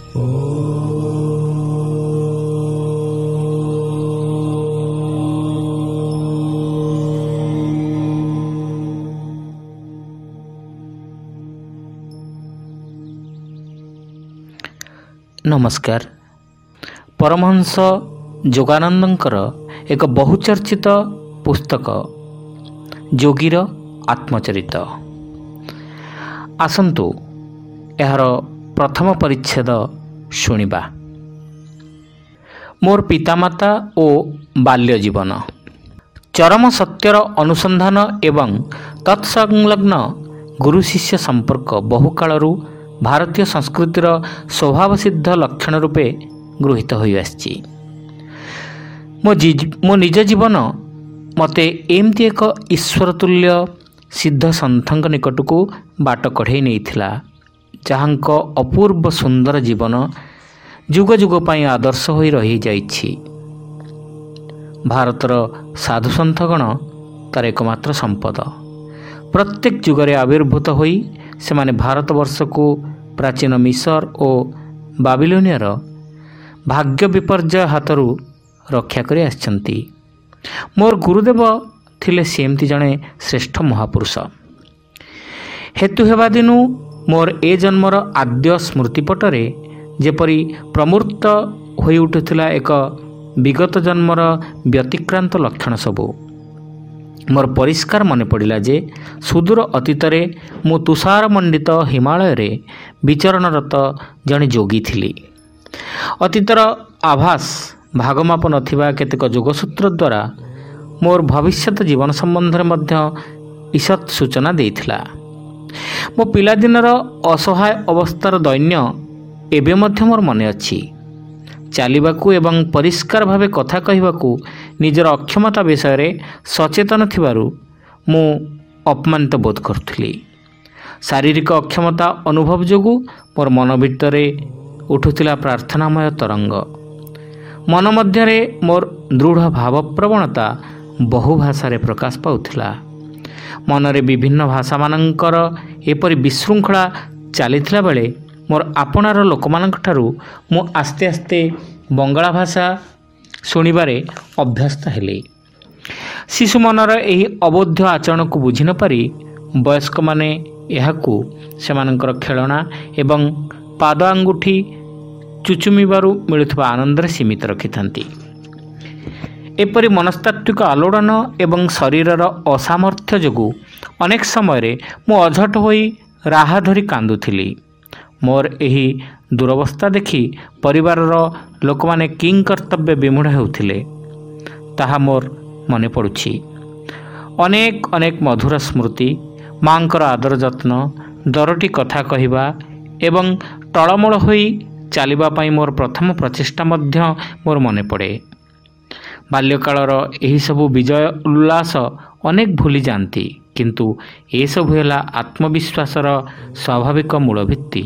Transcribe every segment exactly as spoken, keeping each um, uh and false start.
नमस्कार। परमहंस योगानंदंकर एक बहुचर्चित पुस्तक योगीर आत्मचरित। आसंतु यार प्रथम परिच्छेद शुणिबा। मोर पितामाता ओ बाल्य जीवन, चरम सत्यर अनुसंधान एवं तत्संलग्न गुरु शिष्य संपर्क बहुकालरू भारतीय संस्कृतिर स्वभावसिद्ध लक्षण रूपे गृहीत होई आछि। मो मो निज जीवन मते एमती एक ईश्वर तुल्य सिद्ध संतଙ୍କ निकटକୁ बाट कढ़ेई नेइथिला, जाहांक अपूर्व सुंदर जीवन जुग जुग पाई आदर्श होई रही जाइछि। भारतर साधु सन्थगण तार एकमात्र संपद। प्रत्येक जुगरे आविर्भूत होई सेमाने भारतवर्ष को प्राचीन मिसर और बाबिलोनियर भाग्य विपर्जय हाथरू रक्षा करि आछंती। मोर गुरुदेव थिले सेमती जणे श्रेष्ठ महापुरुष। हेतु हेबा दिनु मोर ए जन्मर आद्य स्मृतिपटरे जेपरी प्रमूर्त होई उठुथिला एक विगत जन्मर व्यतिक्रांत लक्षण सबू मोर परिष्कार मन पड़ा जे सुदूर अतीतरे मु तुषार मंडित हिमालय रे विचरणरत जड़े जोगी थिली। अतीतर आभास भागमाप नथिबा केतेक जोगसूत्र द्वारा मोर भविष्यत जीवन संबंध में मध्य ईषत् सूचना देइथिला। मो पिलादिनर असहाय अवस्थार दैन्य एबे मध्य मोर मने अछि। चालिबाकू एवं परिष्कार भावे कथा कहबाकू निजर अक्षमता विषय सचेतन थिबारु मु अपमानित बोध करथुली। शारीरिक अक्षमता अनुभव जोगु मोर मन भितरे उठुथिला प्रार्थनामय तरंग। मन मध्यरे मोर दृढ़ भाव प्रवणता बहु भाषा प्रकाश पाउथिला। मनरे विभिन्न भाषा मानकर एपरि विशृंखला चलीथिला बेले मोर आपणार लोकमानंक ठारू मु आस्ते आस्ते बंगाला भाषा शुणिबारे अभ्यस्त हेली। शिशु मनर एही अबोध्य आचरण को बुझी न पारी वयस्क माने एहाकू सेमानंकर खेलना एवं पाद आंगुठी चुचुमिबारु मिलुथबा आनंदरे सीमित रखिथांती। एपरि मनस्तात्विक आलोड़न एवं शरीरर असामर्थ्य जोगु अनेक समय मु अझट होई राहा धरी कांदुथिली। मोर एही दुरवस्था देखि परिवारर लोक माने किंग कर्तव्य विमूढ़ हेउथिले ताहा मोर मने पड़ुछि। अनेक अनेक मधुर स्मृति, मांकर आदर जत्न, दरटी कथा कहिबा एवं टळमळ होई चालिबा पई मोर प्रथम प्रचेष्टा मध्य मोर मने पड़े। बाल्यकालर एही सबु विजय उल्लास अनेक भूली जाती, किंतु ए सबु हेला आत्मविश्वासर स्वाभाविक मूलभित्ति।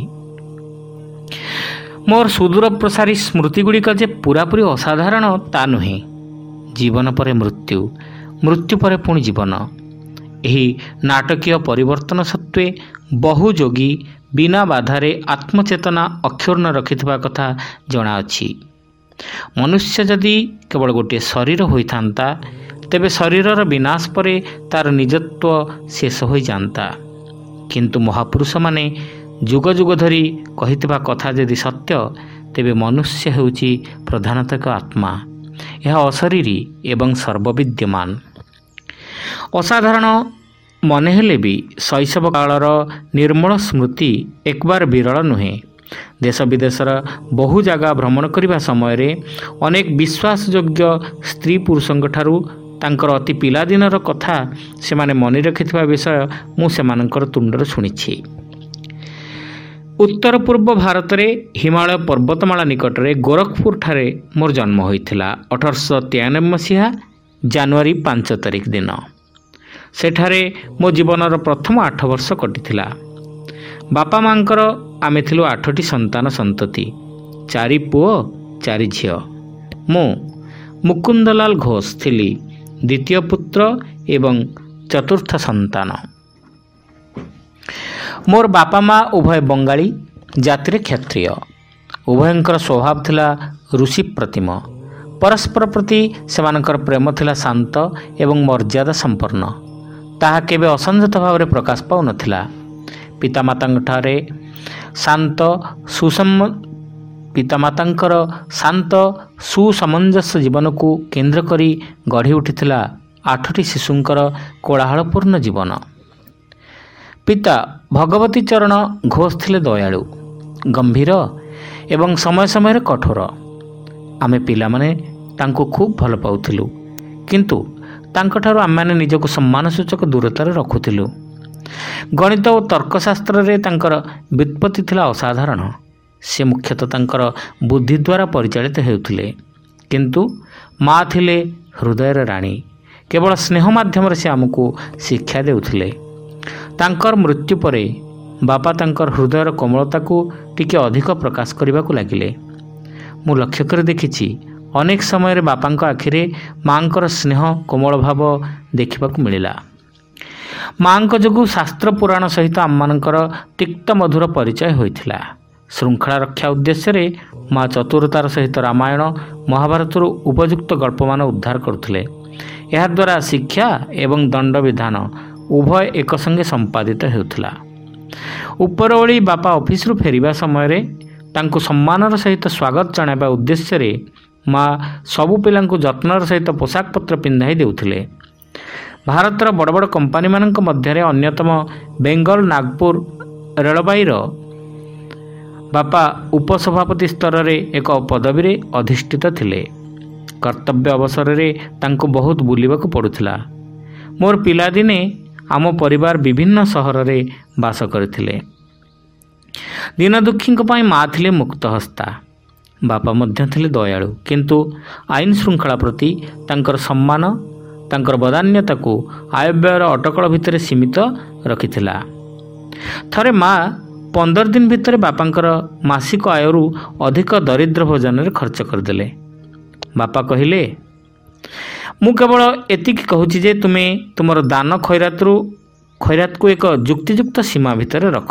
मोर सुदूर प्रसारी स्मृतिगुड़िक जे पूरापूरी असाधारण ता नुहे। जीवन परे मृत्यु, मृत्यु परे पुणी जीवन, एही नाटकीय परिवर्तन सत्वे बहु जोगी बिना बाधारे आत्मचेतना अक्षुण्ण रखिथिबा कथा जଣା अछि। मनुष्य जदि केवल गोटे शरीर होइथांता तेबे शरीरर विनाश परे तार निजत्व शेष हो जाता। किंतु महापुरुष माने जुग जुग धरी कहिथिबा कथा यदि सत्य तेबे मनुष्य हेउची प्रधानतक आत्मा। यह अशरीरी एवं सर्वविद्यमान। असाधारण मन हेले भी शैशव कालर निर्मल स्मृति एक बार विरल नुहे। देश विदेशर बहु जगह भ्रमण करने समय रे अनेक विश्वासयोग्य स्त्री पुरुषों ठारू तांकर अति पिलादिनर कथा से माने मनि रखिथिबा विषय मु सेमानंकर तुंडर शुणिछि। उत्तर पूर्व भारत रे हिमालय पर्वतमाला निकट रे गोरखपुर ठारे मोर जन्म होइथिला अठारह तिरानबे मसीहा जनवरी पांच तारिख दिन। सेठारे मो जीवनर प्रथम आठ वर्ष कटिथिला। बापा मांकर आमे थिलु आठटी संतान संतति, चारि पुओ चारि झियो। मो मुकुंदलाल घोष थिली द्वितीय पुत्र एवं चतुर्थ संतान। मोर बापा माँ उभय बंगाली जातिर क्षत्रिय। ଉଭୟଙ୍କର ସ୍ୱଭାବ ଥିଲା ଋଷି ପ୍ରତିମ। ପରସ୍ପର ପ୍ରତି ସେମାନଙ୍କର ପ୍ରେମ ଥିଲା ଶାନ୍ତ ଏବଂ ମର୍ଯ୍ୟାଦା ସମ୍ପନ୍ନ। ତାହା କେବେ ଅସଂଯତ ଭାବରେ ପ୍ରକାଶ ପାଉନଥିଲା। ପିତାମାତାଙ୍କଠାରେ ଶାନ୍ତ ସୁସମ ପିତାମାତାଙ୍କର ଶାନ୍ତ ସୁସମଞ୍ଜସ୍ୟ ଜୀବନକୁ କେନ୍ଦ୍ର କରି ଗଢ଼ି ଉଠିଥିଲା ଆଠଟି ଶିଶୁଙ୍କର କୋଳାହଳପୂର୍ଣ୍ଣ ଜୀବନ। ପିତା ଭଗବତୀ ଚରଣ ଘୋଷ ଥିଲେ ଦୟାଳୁ, ଗମ୍ଭୀର ଏବଂ ସମୟ ସମୟରେ କଠୋର। ଆମେ ପିଲାମାନେ ତାଙ୍କୁ ଖୁବ୍ ଭଲ ପାଉଥିଲୁ, କିନ୍ତୁ ତାଙ୍କଠାରୁ ଆମେମାନେ ନିଜକୁ ସମ୍ମାନସୂଚକ ଦୂରତାରେ ରଖୁଥିଲୁ। ଗଣିତ ଓ ତର୍କଶାସ୍ତ୍ରରେ ତାଙ୍କର ବ୍ୟୁତ୍ପତ୍ତି ଥିଲା ଅସାଧାରଣ। ସେ ମୁଖ୍ୟତଃ ତାଙ୍କର ବୁଦ୍ଧି ଦ୍ୱାରା ପରିଚାଳିତ ହେଉଥିଲେ, କିନ୍ତୁ ମା ଥିଲେ ହୃଦୟର ରାଣୀ। କେବଳ ସ୍ନେହ ମାଧ୍ୟମରେ ସେ ଆମକୁ ଶିକ୍ଷା ଦେଉଥିଲେ। ତାଙ୍କର ମୃତ୍ୟୁ ପରେ ବାପା ତାଙ୍କର ହୃଦୟର କୋମଳତାକୁ ଟିକେ ଅଧିକ ପ୍ରକାଶ କରିବାକୁ ଲାଗିଲେ। ମୁଁ ଲକ୍ଷ୍ୟ କରି ଦେଖିଛି, ଅନେକ ସମୟରେ ବାପାଙ୍କ ଆଖିରେ ମାଆଙ୍କର ସ୍ନେହ କୋମଳ ଭାବ ଦେଖିବାକୁ ମିଳିଲା। ମାଆଙ୍କ ଯୋଗୁଁ ଶାସ୍ତ୍ର ପୁରାଣ ସହିତ ଆମମାନଙ୍କର ତିକ୍ତ ମଧୁର ପରିଚୟ ହୋଇଥିଲା। ଶୃଙ୍ଖଳା ରକ୍ଷା ଉଦ୍ଦେଶ୍ୟରେ ମା ଚତୁରତାର ସହିତ ରାମାୟଣ ମହାଭାରତରୁ ଉପଯୁକ୍ତ ଗଳ୍ପମାନ ଉଦ୍ଧାର କରୁଥିଲେ। ଏହାଦ୍ୱାରା ଶିକ୍ଷା ଏବଂ ଦଣ୍ଡବିଧାନ ଉଭୟ ଏକ ସଙ୍ଗେ ସମ୍ପାଦିତ ହେଉଥିଲା। ଉପରଓଳି ବାପା ଅଫିସରୁ ଫେରିବା ସମୟରେ ତାଙ୍କୁ ସମ୍ମାନର ସହିତ ସ୍ୱାଗତ ଜଣାଇବା ଉଦ୍ଦେଶ୍ୟରେ ମା ସବୁ ପିଲାଙ୍କୁ ଯତ୍ନର ସହିତ ପୋଷାକ ପତ୍ର ପିନ୍ଧାଇ ଦେଉଥିଲେ। ଭାରତର ବଡ଼ ବଡ଼ କମ୍ପାନୀମାନଙ୍କ ମଧ୍ୟରେ ଅନ୍ୟତମ ବେଙ୍ଗଲ ନାଗପୁର ରେଳବାଇର ବାପା ଉପସଭାପତି ସ୍ତରରେ ଏକ ପଦବୀରେ ଅଧିଷ୍ଠିତ ଥିଲେ। କର୍ତ୍ତବ୍ୟ ଅବସରରେ ତାଙ୍କୁ ବହୁତ ବୁଲିବାକୁ ପଡ଼ୁଥିଲା। ମୋର ପିଲାଦିନେ ଆମ ପରିବାର ବିଭିନ୍ନ ସହରରେ ବାସ କରିଥିଲେ। ଦୀନ ଦୁଃଖୀଙ୍କ ପାଇଁ ମା ଥିଲେ ମୁକ୍ତହସ୍ତା। ବାପା ମଧ୍ୟ ଥିଲେ ଦୟାଳୁ, କିନ୍ତୁ ଆଇନ ଶୃଙ୍ଖଳା ପ୍ରତି ତାଙ୍କର ସମ୍ମାନ ତାଙ୍କର ବଦାନ୍ୟତାକୁ ଆୟବ୍ୟୟର ଅଟକଳ ଭିତରେ ସୀମିତ ରଖିଥିଲା। ଥରେ ମା ପନ୍ଦର ଦିନ ଭିତରେ ବାପାଙ୍କର ମାସିକ ଆୟରୁ ଅଧିକ ଦରିଦ୍ର ଭୋଜନରେ ଖର୍ଚ୍ଚ କରିଦେଲେ। ବାପା କହିଲେ, ମୁଁ କେବଳ ଏତିକି କହୁଛି ଯେ ତୁମେ ତୁମର ଦାନ ଖୈରାତରୁ ଖୈରାତକୁ ଏକ ଯୁକ୍ତିଯୁକ୍ତ ସୀମା ଭିତରେ ରଖ।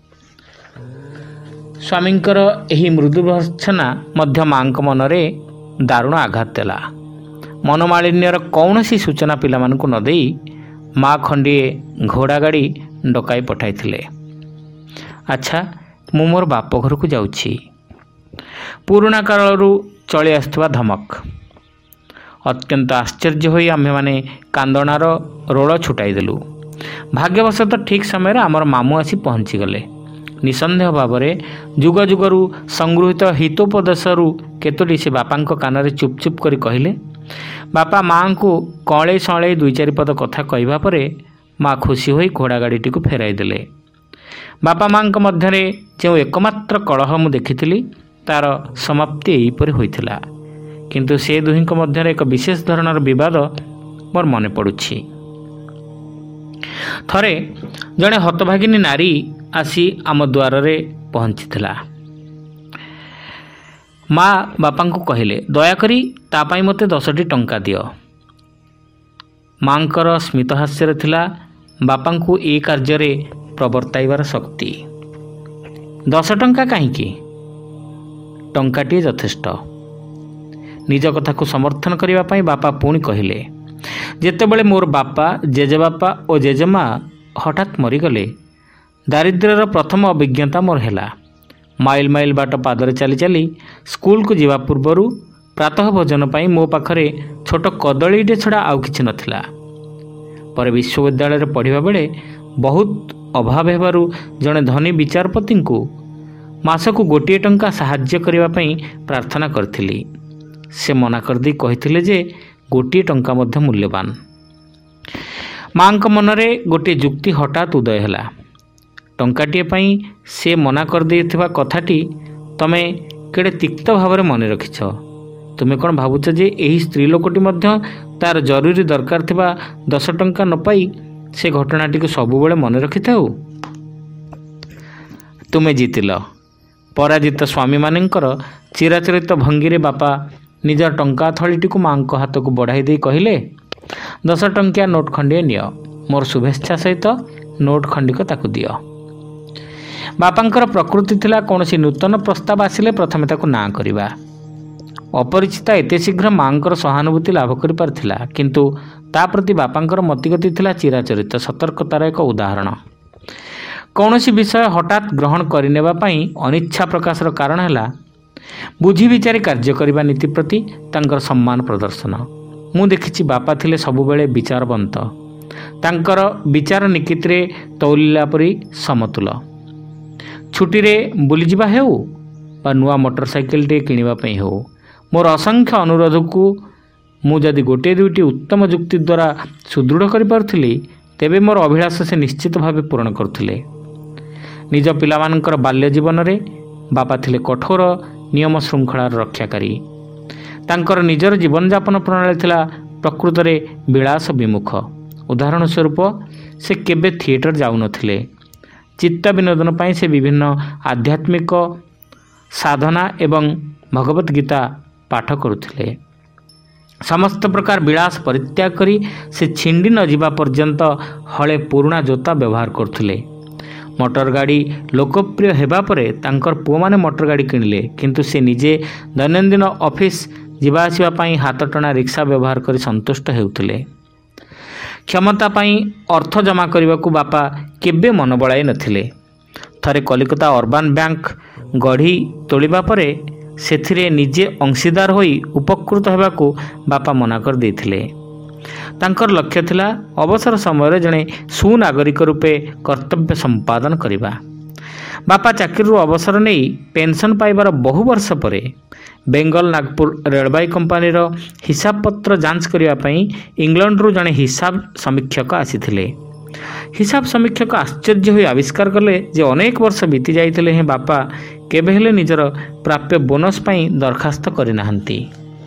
ସ୍ୱାମୀଙ୍କର ଏହି ମୃଦୁ ଭର୍ତ୍ସନା ମଧ୍ୟ ମାଙ୍କ ମନରେ ଦାରୁଣ ଆଘାତ ଦେଲା। ମନୋମାଳିନ୍ୟର କୌଣସି ସୂଚନା ପିଲାମାନଙ୍କୁ ନ ଦେଇ ମା ଖଣ୍ଡିଏ ଘୋଡ଼ା ଗାଡ଼ି ଡକାଇ ପଠାଇଥିଲେ। ଆଚ୍ଛା, ମୁଁ ମୋର ବାପ ଘରକୁ ଯାଉଛି। ପୁରୁଣା କାଳରୁ ଚଳି ଆସୁଥିବା ଧମକ। ଅତ୍ୟନ୍ତ ଆଶ୍ଚର୍ଯ୍ୟ ହୋଇ ଆମ୍ଭେମାନେ କାନ୍ଦଣାର ରୋଳ ଛୁଟାଇଦେଲୁ। ଭାଗ୍ୟବଶତଃ ଠିକ୍ ସମୟରେ ଆମର ମାମୁଁ ଆସି ପହଞ୍ଚିଗଲେ। ନିଃସନ୍ଦେହ ଭାବରେ ଯୁଗ ଯୁଗରୁ ସଂଗୃହୀତ ହିତୋପଦେଶରୁ କେତୋଟି ସେ ବାପାଙ୍କ କାନରେ ଚୁପ୍ ଚୁପ୍ କରି କହିଲେ। ବାପା ମାଆଙ୍କୁ କଅଁଳେଇ ସଅଁଳେଇ ଦୁଇ ଚାରିପଦ କଥା କହିବା ପରେ ମା ଖୁସି ହୋଇ ଘୋଡ଼ା ଗାଡ଼ିଟିକୁ ଫେରାଇ ଦେଲେ। ବାପା ମାଆଙ୍କ ମଧ୍ୟରେ ଯେଉଁ ଏକମାତ୍ର କଳହ ମୁଁ ଦେଖିଥିଲି, ତା'ର ସମାପ୍ତି ଏହିପରି ହୋଇଥିଲା। କିନ୍ତୁ ସେ ଦୁହିଁଙ୍କ ମଧ୍ୟରେ ଏକ ବିଶେଷ ଧରଣର ବିବାଦ ମୋର ମନେ ପଡ଼ୁଛି। ଥରେ ଜଣେ ହତଭାଗିନୀ ନାରୀ ଆସି ଆମ ଦ୍ୱାରରେ ପହଞ୍ଚିଥିଲା। ମା ବାପାଙ୍କୁ କହିଲେ, ଦୟାକରି ତା ପାଇଁ ମୋତେ ଦଶଟି ଟଙ୍କା ଦିଅ। ମାଙ୍କର ସ୍ମିତହାସ୍ୟରେ ଥିଲା ବାପାଙ୍କୁ ଏ କାର୍ଯ୍ୟରେ ପ୍ରବର୍ତ୍ତାଇବାର ଶକ୍ତି। ଦଶ ଟଙ୍କା କାହିଁକି? ଟଙ୍କାଟିଏ ଯଥେଷ୍ଟ। ନିଜ କଥାକୁ ସମର୍ଥନ କରିବା ପାଇଁ ବାପା ପୁଣି କହିଲେ, ଯେତେବେଳେ ମୋର ବାପା, ଜେଜେବାପା ଓ ଜେଜେମା ହଠାତ୍ ମରିଗଲେ, ଦାରିଦ୍ର୍ୟର ପ୍ରଥମ ଅଭିଜ୍ଞତା ମୋର ହେଲା। ମାଇଲ ମାଇଲ ବାଟ ପାଦରେ ଚାଲି ଚାଲି ସ୍କୁଲକୁ ଯିବା ପୂର୍ବରୁ ପ୍ରାତଃ ଭୋଜନ ପାଇଁ ମୋ ପାଖରେ ଛୋଟ କଦଳୀଟେ ଛଡ଼ା ଆଉ କିଛି ନଥିଲା। ପରେ ବିଶ୍ୱବିଦ୍ୟାଳୟରେ ପଢ଼ିବା ବେଳେ ବହୁତ ଅଭାବ ହେବାରୁ ଜଣେ ଧନୀ ବିଚାରପତିଙ୍କୁ ମାସକୁ ଗୋଟିଏ ଟଙ୍କା ସାହାଯ୍ୟ କରିବା ପାଇଁ ପ୍ରାର୍ଥନା କରିଥିଲି। ସେ ମନା କରିଦେଇ କହିଥିଲେ ଯେ ଗୋଟିଏ ଟଙ୍କା ମଧ୍ୟ ମୂଲ୍ୟବାନ। ମାଙ୍କ ମନରେ ଗୋଟିଏ ଯୁକ୍ତି ହଠାତ୍ ଉଦୟ ହେଲା। ଟଙ୍କାଟିଏ ପାଇଁ ସେ ମନା କରିଦେଇଥିବା କଥାଟି ତମେ କେଡ଼େ ତିକ୍ତ ଭାବରେ ମନେ ରଖିଛ। ତୁମେ କ'ଣ ଭାବୁଛ ଯେ ଏହି ସ୍ତ୍ରୀ ଲୋକଟି ମଧ୍ୟ ତା'ର ଜରୁରୀ ଦରକାର ଥିବା ଦଶ ଟଙ୍କା ନ ପାଇ ସେ ଘଟଣାଟିକୁ ସବୁବେଳେ ମନେ ରଖିଥାଉ? ତୁମେ ଜିତିଲ। ପରାଜିତ ସ୍ୱାମୀମାନଙ୍କର ଚିରାଚରିତ ଭଙ୍ଗୀରେ ବାପା ନିଜର ଟଙ୍କା ଥଳିଟିକୁ ମାଙ୍କ ହାତକୁ ବଢ଼ାଇ ଦେଇ କହିଲେ, ଦଶ ଟଙ୍କିଆ ନୋଟ୍ ଖଣ୍ଡିଏ ନିଅ। ମୋର ଶୁଭେଚ୍ଛା ସହିତ ନୋଟ୍ ଖଣ୍ଡିକ ତାକୁ ଦିଅ। ବାପାଙ୍କର ପ୍ରକୃତି ଥିଲା କୌଣସି ନୂତନ ପ୍ରସ୍ତାବ ଆସିଲେ ପ୍ରଥମେ ତାକୁ ନାଁ କରିବା। ଅପରିଚିତା ଏତେ ଶୀଘ୍ର ମାଙ୍କର ସହାନୁଭୂତି ଲାଭ କରିପାରିଥିଲା, କିନ୍ତୁ ତା ପ୍ରତି ବାପାଙ୍କର ମତିଗତି ଥିଲା ଚିରାଚରିତ ସତର୍କତାର ଏକ ଉଦାହରଣ। କୌଣସି ବିଷୟ ହଠାତ୍ ଗ୍ରହଣ କରିନେବା ପାଇଁ ଅନିଚ୍ଛା ପ୍ରକାଶର କାରଣ ହେଲା ବୁଝି ବିଚାରି କାର୍ଯ୍ୟ କରିବା ନୀତି ପ୍ରତି ତାଙ୍କର ସମ୍ମାନ ପ୍ରଦର୍ଶନ। ମୁଁ ଦେଖିଛି ବାପା ଥିଲେ ସବୁବେଳେ ବିଚାରବନ୍ତ, ତାଙ୍କର ବିଚାର ନିକିତିରେ ତୌଲିଲା ପରି ସମତୁଲ। ଛୁଟିରେ ବୁଲିଯିବା ହେଉ ବା ନୂଆ ମୋଟର ସାଇକେଲଟିଏ କିଣିବା ପାଇଁ ହେଉ, ମୋର ଅସଂଖ୍ୟ ଅନୁରୋଧକୁ ମୁଁ ଯଦି ଗୋଟିଏ ଦୁଇଟି ଉତ୍ତମ ଯୁକ୍ତି ଦ୍ୱାରା ସୁଦୃଢ଼ କରିପାରୁଥିଲି, ତେବେ ମୋର ଅଭିଳାଷ ସେ ନିଶ୍ଚିତ ଭାବେ ପୂରଣ କରୁଥିଲେ। ନିଜ ପିଲାମାନଙ୍କର ବାଲ୍ୟ ଜୀବନରେ ବାପା ଥିଲେ କଠୋର ନିୟମ ଶୃଙ୍ଖଳାର ରକ୍ଷାକାରୀ। ତାଙ୍କର ନିଜର ଜୀବନଯାପନ ପ୍ରଣାଳୀ ଥିଲା ପ୍ରକୃତରେ ବିଳାସ ବିମୁଖ। ଉଦାହରଣ ସ୍ୱରୂପ, ସେ କେବେ ଥିଏଟର ଯାଉନଥିଲେ। ଚିତ୍ତ ବିନୋଦନ ପାଇଁ ସେ ବିଭିନ୍ନ ଆଧ୍ୟାତ୍ମିକ ସାଧନା ଏବଂ ଭଗବତ ଗୀତା ପାଠ କରୁଥିଲେ। ସମସ୍ତ ପ୍ରକାର ବିଳାସ ପରିତ୍ୟାଗ କରି ସେ ଛିଣ୍ଡି ନ ଯିବା ପର୍ଯ୍ୟନ୍ତ ହଳେ ପୁରୁଣା ଜୋତା ବ୍ୟବହାର କରୁଥିଲେ। ମୋଟର ଗାଡ଼ି ଲୋକପ୍ରିୟ ହେବା ପରେ ତାଙ୍କର ପୁଅମାନେ ମୋଟର ଗାଡ଼ି କିଣିଲେ, କିନ୍ତୁ ସେ ନିଜେ ଦୈନନ୍ଦିନ ଅଫିସ୍ ଯିବା ଆସିବା ପାଇଁ ହାତଟଣା ରିକ୍ସା ବ୍ୟବହାର କରି ସନ୍ତୁଷ୍ଟ ହେଉଥିଲେ। କ୍ଷମତା ପାଇଁ ଅର୍ଥ ଜମା କରିବାକୁ ବାପା କେବେ ମନ ବଳାଇ ନଥିଲେ। ଥରେ କଲିକତା ଅର୍ବାନ ବ୍ୟାଙ୍କ ଗଢ଼ି ତୋଳିବା ପରେ ସେଥିରେ ନିଜେ ଅଂଶୀଦାର ହୋଇ ଉପକୃତ ହେବାକୁ ବାପା ମନା କରିଦେଇଥିଲେ। ତାଙ୍କର ଲକ୍ଷ୍ୟ ଥିଲା ଅବସର ସମୟରେ ଜଣେ ସୁନାଗରିକ ରୂପେ କର୍ତ୍ତବ୍ୟ ସମ୍ପାଦନ କରିବା। ବାପା ଚାକିରିରୁ ଅବସର ନେଇ ପେନ୍ସନ୍ ପାଇବାର ବହୁ ବର୍ଷ ପରେ ବେଙ୍ଗଲ ନାଗପୁର ରେଳବାଇ କମ୍ପାନୀର ହିସାବପତ୍ର ଯାଞ୍ଚ କରିବା ପାଇଁ ଇଂଲଣ୍ଡରୁ ଜଣେ ହିସାବ ସମୀକ୍ଷକ ଆସିଥିଲେ। ହିସାବ ସମୀକ୍ଷକ ଆଶ୍ଚର୍ଯ୍ୟ ହୋଇ ଆବିଷ୍କାର କଲେ ଯେ ଅନେକ ବର୍ଷ ବିତି ଯାଇଥିଲେ ହେଁ ବାପା କେବେ ହେଲେ ନିଜର ପ୍ରାପ୍ୟ ବୋନସ୍ ପାଇଁ ଦରଖାସ୍ତ କରିନାହାନ୍ତି।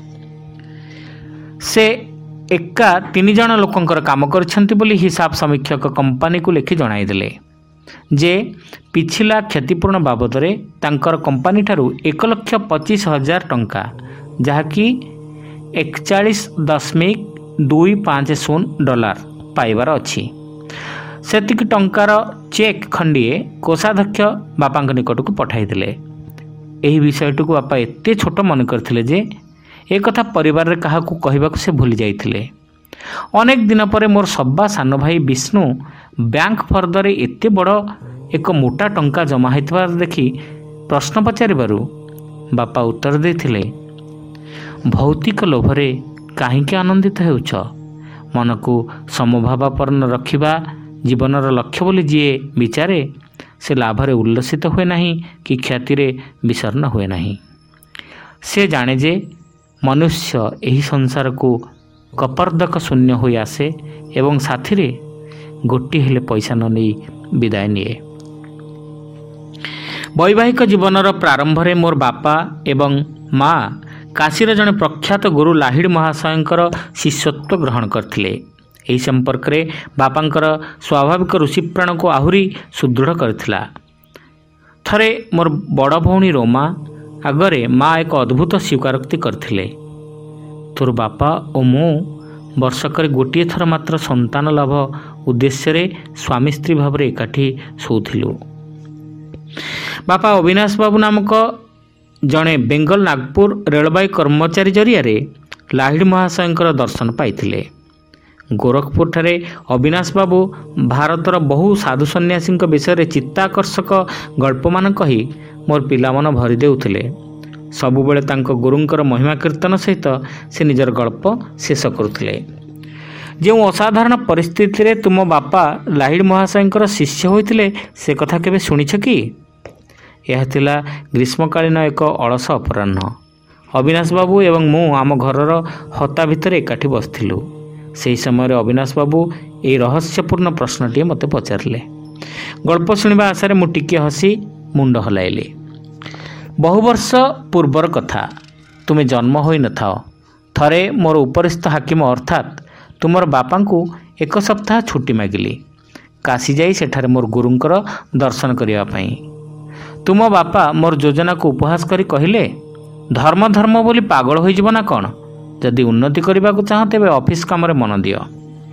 ସେ ଏକା ତିନି ଜଣ ଲୋକଙ୍କର କାମ କରିଛନ୍ତି ବୋଲି ହିସାବ ସମୀକ୍ଷକ କମ୍ପାନୀକୁ ଲେଖି ଜଣାଇଦେଲେ ଯେ ପିଛିଲା କ୍ଷତିପୂରଣ ବାବଦରେ ତାଙ୍କର କମ୍ପାନୀଠାରୁ ଏକ ଲକ୍ଷ ପଚିଶ ହଜାର ଟଙ୍କା, ଯାହାକି ଏକଚାଳିଶ ଦଶମିକ ଦୁଇ ପାଞ୍ଚ ଶୂନ ଡଲାର ପାଇବାର ଅଛି। ସେତିକି ଟଙ୍କାର ଚେକ୍ ଖଣ୍ଡିଏ କୋଷାଧ୍ୟକ୍ଷ ବାପାଙ୍କ ନିକଟକୁ ପଠାଇଥିଲେ। ଏହି ବିଷୟଟିକୁ ବାପା ଏତେ ଛୋଟ ମନେ କରିଥିଲେ ଯେ ଏକଥା ପରିବାରରେ କାହାକୁ କହିବାକୁ ସେ ଭୁଲି ଯାଇଥିଲେ। ଅନେକ ଦିନ ପରେ ମୋର ସବା ସାନ ଭାଇ ବିଷ୍ଣୁ ବ୍ୟାଙ୍କ ଫର୍ଦ୍ଦରେ ଏତେ ବଡ଼ ଏକ ମୋଟା ଟଙ୍କା ଜମା ହୋଇଥିବାର ଦେଖି ପ୍ରଶ୍ନ ପଚାରିବାରୁ ବାପା ଉତ୍ତର ଦେଇଥିଲେ, ଭୌତିକ ଲୋଭରେ କାହିଁକି ଆନନ୍ଦିତ ହେଉଛ? ମନକୁ ସମଭାବାପନ୍ନ ରଖିବା ଜୀବନର ଲକ୍ଷ୍ୟ ବୋଲି ଯିଏ ବିଚାରେ, ସେ ଲାଭରେ ଉଲ୍ଲସିତ ହୁଏ ନାହିଁ କି କ୍ଷତିରେ ବିଷର୍ଣ୍ଣ ହୁଏ ନାହିଁ। ସେ ଜାଣେ ଯେ ମନୁଷ୍ୟ ଏହି ସଂସାରକୁ କପର୍ଦ୍ଦକ ଶୂନ୍ୟ ହୋଇ ଆସେ ଏବଂ ସାଥିରେ ଗୋଟିଏ ହେଲେ ପଇସା ନ ନେଇ ବିଦାୟ ନିଏ। ବୈବାହିକ ଜୀବନର ପ୍ରାରମ୍ଭରେ ମୋର ବାପା ଏବଂ ମା କାଶୀର ଜଣେ ପ୍ରଖ୍ୟାତ ଗୁରୁ ଲାହିଡ଼ି ମହାଶୟଙ୍କର ଶିଷ୍ୟତ୍ୱ ଗ୍ରହଣ କରିଥିଲେ। ଏହି ସମ୍ପର୍କରେ ବାପାଙ୍କର ସ୍ୱାଭାବିକ ଋଷିପ୍ରାଣକୁ ଆହୁରି ସୁଦୃଢ଼ କରିଥିଲା। ଥରେ ମୋର ବଡ଼ ଭଉଣୀ ରୋମା ଆଗରେ ମା ଏକ ଅଦ୍ଭୁତ ସ୍ୱୀକାରୋକ୍ତି କରିଥିଲେ, ତୋର ବାପା ଓ ମୁଁ ବର୍ଷକରେ ଗୋଟିଏ ଥର ମାତ୍ର ସନ୍ତାନ ଲାଭ ଉଦ୍ଦେଶ୍ୟରେ ସ୍ୱାମୀ ସ୍ତ୍ରୀ ଭାବରେ ଏକାଠି ଶୋଉଥିଲୁ। ବାପା ଅବିନାଶ ବାବୁ ନାମକ ଜଣେ ବେଙ୍ଗଲ ନାଗପୁର ରେଳବାଇ କର୍ମଚାରୀ ଜରିଆରେ ଲାହିଡ଼ି ମହାଶୟଙ୍କର ଦର୍ଶନ ପାଇଥିଲେ। ଗୋରଖପୁରଠାରେ ଅବିନାଶ ବାବୁ ଭାରତର ବହୁ ସାଧୁ ସନ୍ନ୍ୟାସୀଙ୍କ ବିଷୟରେ ଚିତ୍ତାକର୍ଷକ ଗଳ୍ପମାନ କହି ମୋର ପିଲାମନ ଭରି ଦେଉଥିଲେ। ସବୁବେଳେ ତାଙ୍କ ଗୁରୁଙ୍କର ମହିମା କୀର୍ତ୍ତନ ସହିତ ସେ ନିଜର ଗଳ୍ପ ଶେଷ କରୁଥିଲେ। ଯେଉଁ ଅସାଧାରଣ ପରିସ୍ଥିତିରେ ତୁମ ବାପା ଲାହିଡ଼ି ମହାଶୟଙ୍କର ଶିଷ୍ୟ ହୋଇଥିଲେ, ସେ କଥା କେବେ ଶୁଣିଛ କି? ଏହା ଥିଲା ଗ୍ରୀଷ୍ମକାଳୀନ ଏକ ଅଳସ ଅପରାହ୍ନ। ଅବିନାଶ ବାବୁ ଏବଂ ମୁଁ ଆମ ଘରର ହତା ଭିତରେ ଏକାଠି ବସିଥିଲୁ। ସେହି ସମୟରେ ଅବିନାଶ ବାବୁ ଏହି ରହସ୍ୟପୂର୍ଣ୍ଣ ପ୍ରଶ୍ନଟିଏ ମୋତେ ପଚାରିଲେ। ଗଳ୍ପ ଶୁଣିବା ଆଶାରେ ମୁଁ ଟିକିଏ ହସି ମୁଣ୍ଡ ହଲାଇଲି। ବହୁ ବର୍ଷ ପୂର୍ବର କଥା, ତୁମେ ଜନ୍ମ ହୋଇନଥାଅ। ଥରେ ମୋର ଉପରିସ୍ଥ ହାକିମ ଅର୍ଥାତ୍ ତୁମର ବାପାଙ୍କୁ ଏକ ସପ୍ତାହ ଛୁଟି ମାଗିଲି କାଶୀ ଯାଇ ସେଠାରେ ମୋର ଗୁରୁଙ୍କର ଦର୍ଶନ କରିବା ପାଇଁ। ତୁମ ବାପା ମୋର ଯୋଜନାକୁ ଉପହାସ କରି କହିଲେ, ଧର୍ମ ଧର୍ମ ବୋଲି ପାଗଳ ହୋଇଯିବ ନା କ'ଣ? ଯଦି ଉନ୍ନତି କରିବାକୁ ଚାହଁ ତେବେ ଅଫିସ୍ କାମରେ ମନ ଦିଅ।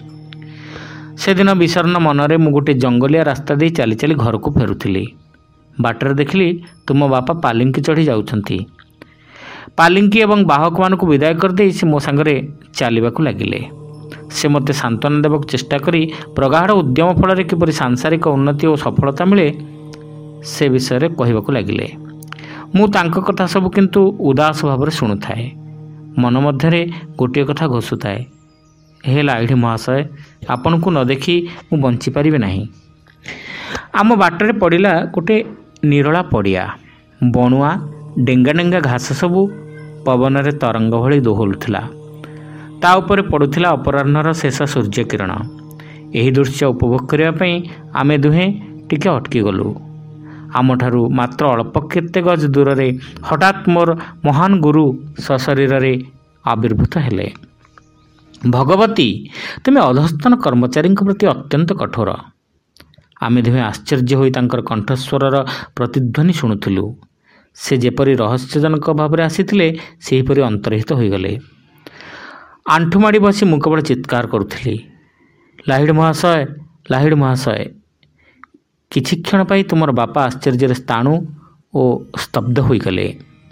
ସେଦିନ ବିଷର୍ଣ୍ଣ ମନରେ ମୁଁ ଗୋଟିଏ ଜଙ୍ଗଲିଆ ରାସ୍ତା ଦେଇ ଚାଲି ଚାଲି ଘରକୁ ଫେରୁଥିଲି। ବାଟରେ ଦେଖିଲି ତୁମ ବାପା ପାଲିଙ୍କି ଚଢ଼ି ଯାଉଛନ୍ତି। ପାଲିଙ୍କି ଏବଂ ବାହକମାନଙ୍କୁ ବିଦାୟ କରିଦେଇ ସେ ମୋ ସାଙ୍ଗରେ ଚାଲିବାକୁ ଲାଗିଲେ। ସେ ମୋତେ ସାନ୍ତ୍ୱନା ଦେବାକୁ ଚେଷ୍ଟା କରି ପ୍ରଗାଢ଼ ଉଦ୍ୟମ ଫଳରେ କିପରି ସାଂସାରିକ ଉନ୍ନତି ଓ ସଫଳତା ମିଳେ ସେ ବିଷୟରେ କହିବାକୁ ଲାଗିଲେ। ମୁଁ ତାଙ୍କ କଥା ସବୁ କିନ୍ତୁ ଉଦାସ ଭାବରେ ଶୁଣୁଥାଏ। ମନ ମଧ୍ୟରେ ଗୋଟିଏ କଥା ଘୋଷୁଥାଏ, ହେ ଲାହିଡ଼ି ମହାଶୟ, ଆପଣଙ୍କୁ ନ ଦେଖି ମୁଁ ବଞ୍ଚିପାରିବି ନାହିଁ। ଆମ ବାଟରେ ପଡ଼ିଲା ଗୋଟିଏ ନିରୋଳା ପଡ଼ିଆ। ବଣୁଆ ଡେଙ୍ଗା ଡେଙ୍ଗା ଘାସ ସବୁ ପବନରେ ତରଙ୍ଗ ଭଳି ଦୋହଲୁଥିଲା। ତା ଉପରେ ପଡ଼ୁଥିଲା ଅପରାହ୍ନର ଶେଷ ସୂର୍ଯ୍ୟକିରଣ। ଏହି ଦୃଶ୍ୟ ଉପଭୋଗ କରିବା ପାଇଁ ଆମେ ଦୁହେଁ ଟିକେ ଅଟକିଗଲୁ। ଆମଠାରୁ ମାତ୍ର ଅଳ୍ପ କେତେ ଗଜ ଦୂରରେ ହଠାତ୍ ମୋର ମହାନ ଗୁରୁ ସଶରୀରରେ ଆବିର୍ଭୂତ ହେଲେ। ଭଗବତୀ, ତୁମେ ଅଧସ୍ତନ କର୍ମଚାରୀଙ୍କ ପ୍ରତି ଅତ୍ୟନ୍ତ କଠୋର। ଆମେ ଦୁହେଁ ଆଶ୍ଚର୍ଯ୍ୟ ହୋଇ ତାଙ୍କର କଣ୍ଠସ୍ୱରର ପ୍ରତିଧ୍ୱନି ଶୁଣୁଥିଲୁ। ସେ ଯେପରି ରହସ୍ୟଜନକ ଭାବରେ ଆସିଥିଲେ ସେହିପରି ଅନ୍ତର୍ହିତ ହୋଇଗଲେ। ଆଣ୍ଠୁମାଡ଼ି ବସି ମୁଁ କେବଳ ଚିତ୍କାର କରୁଥିଲି, ଲାହିଡ଼ି ମହାଶୟ, ଲାହିଡ଼ି ମହାଶୟ। କିଛି କ୍ଷଣ ପାଇଁ ତୁମର ବାପା ଆଶ୍ଚର୍ଯ୍ୟରେ ସ୍ଥାଣୁ ଓ ସ୍ତବ୍ଧ ହୋଇଗଲେ।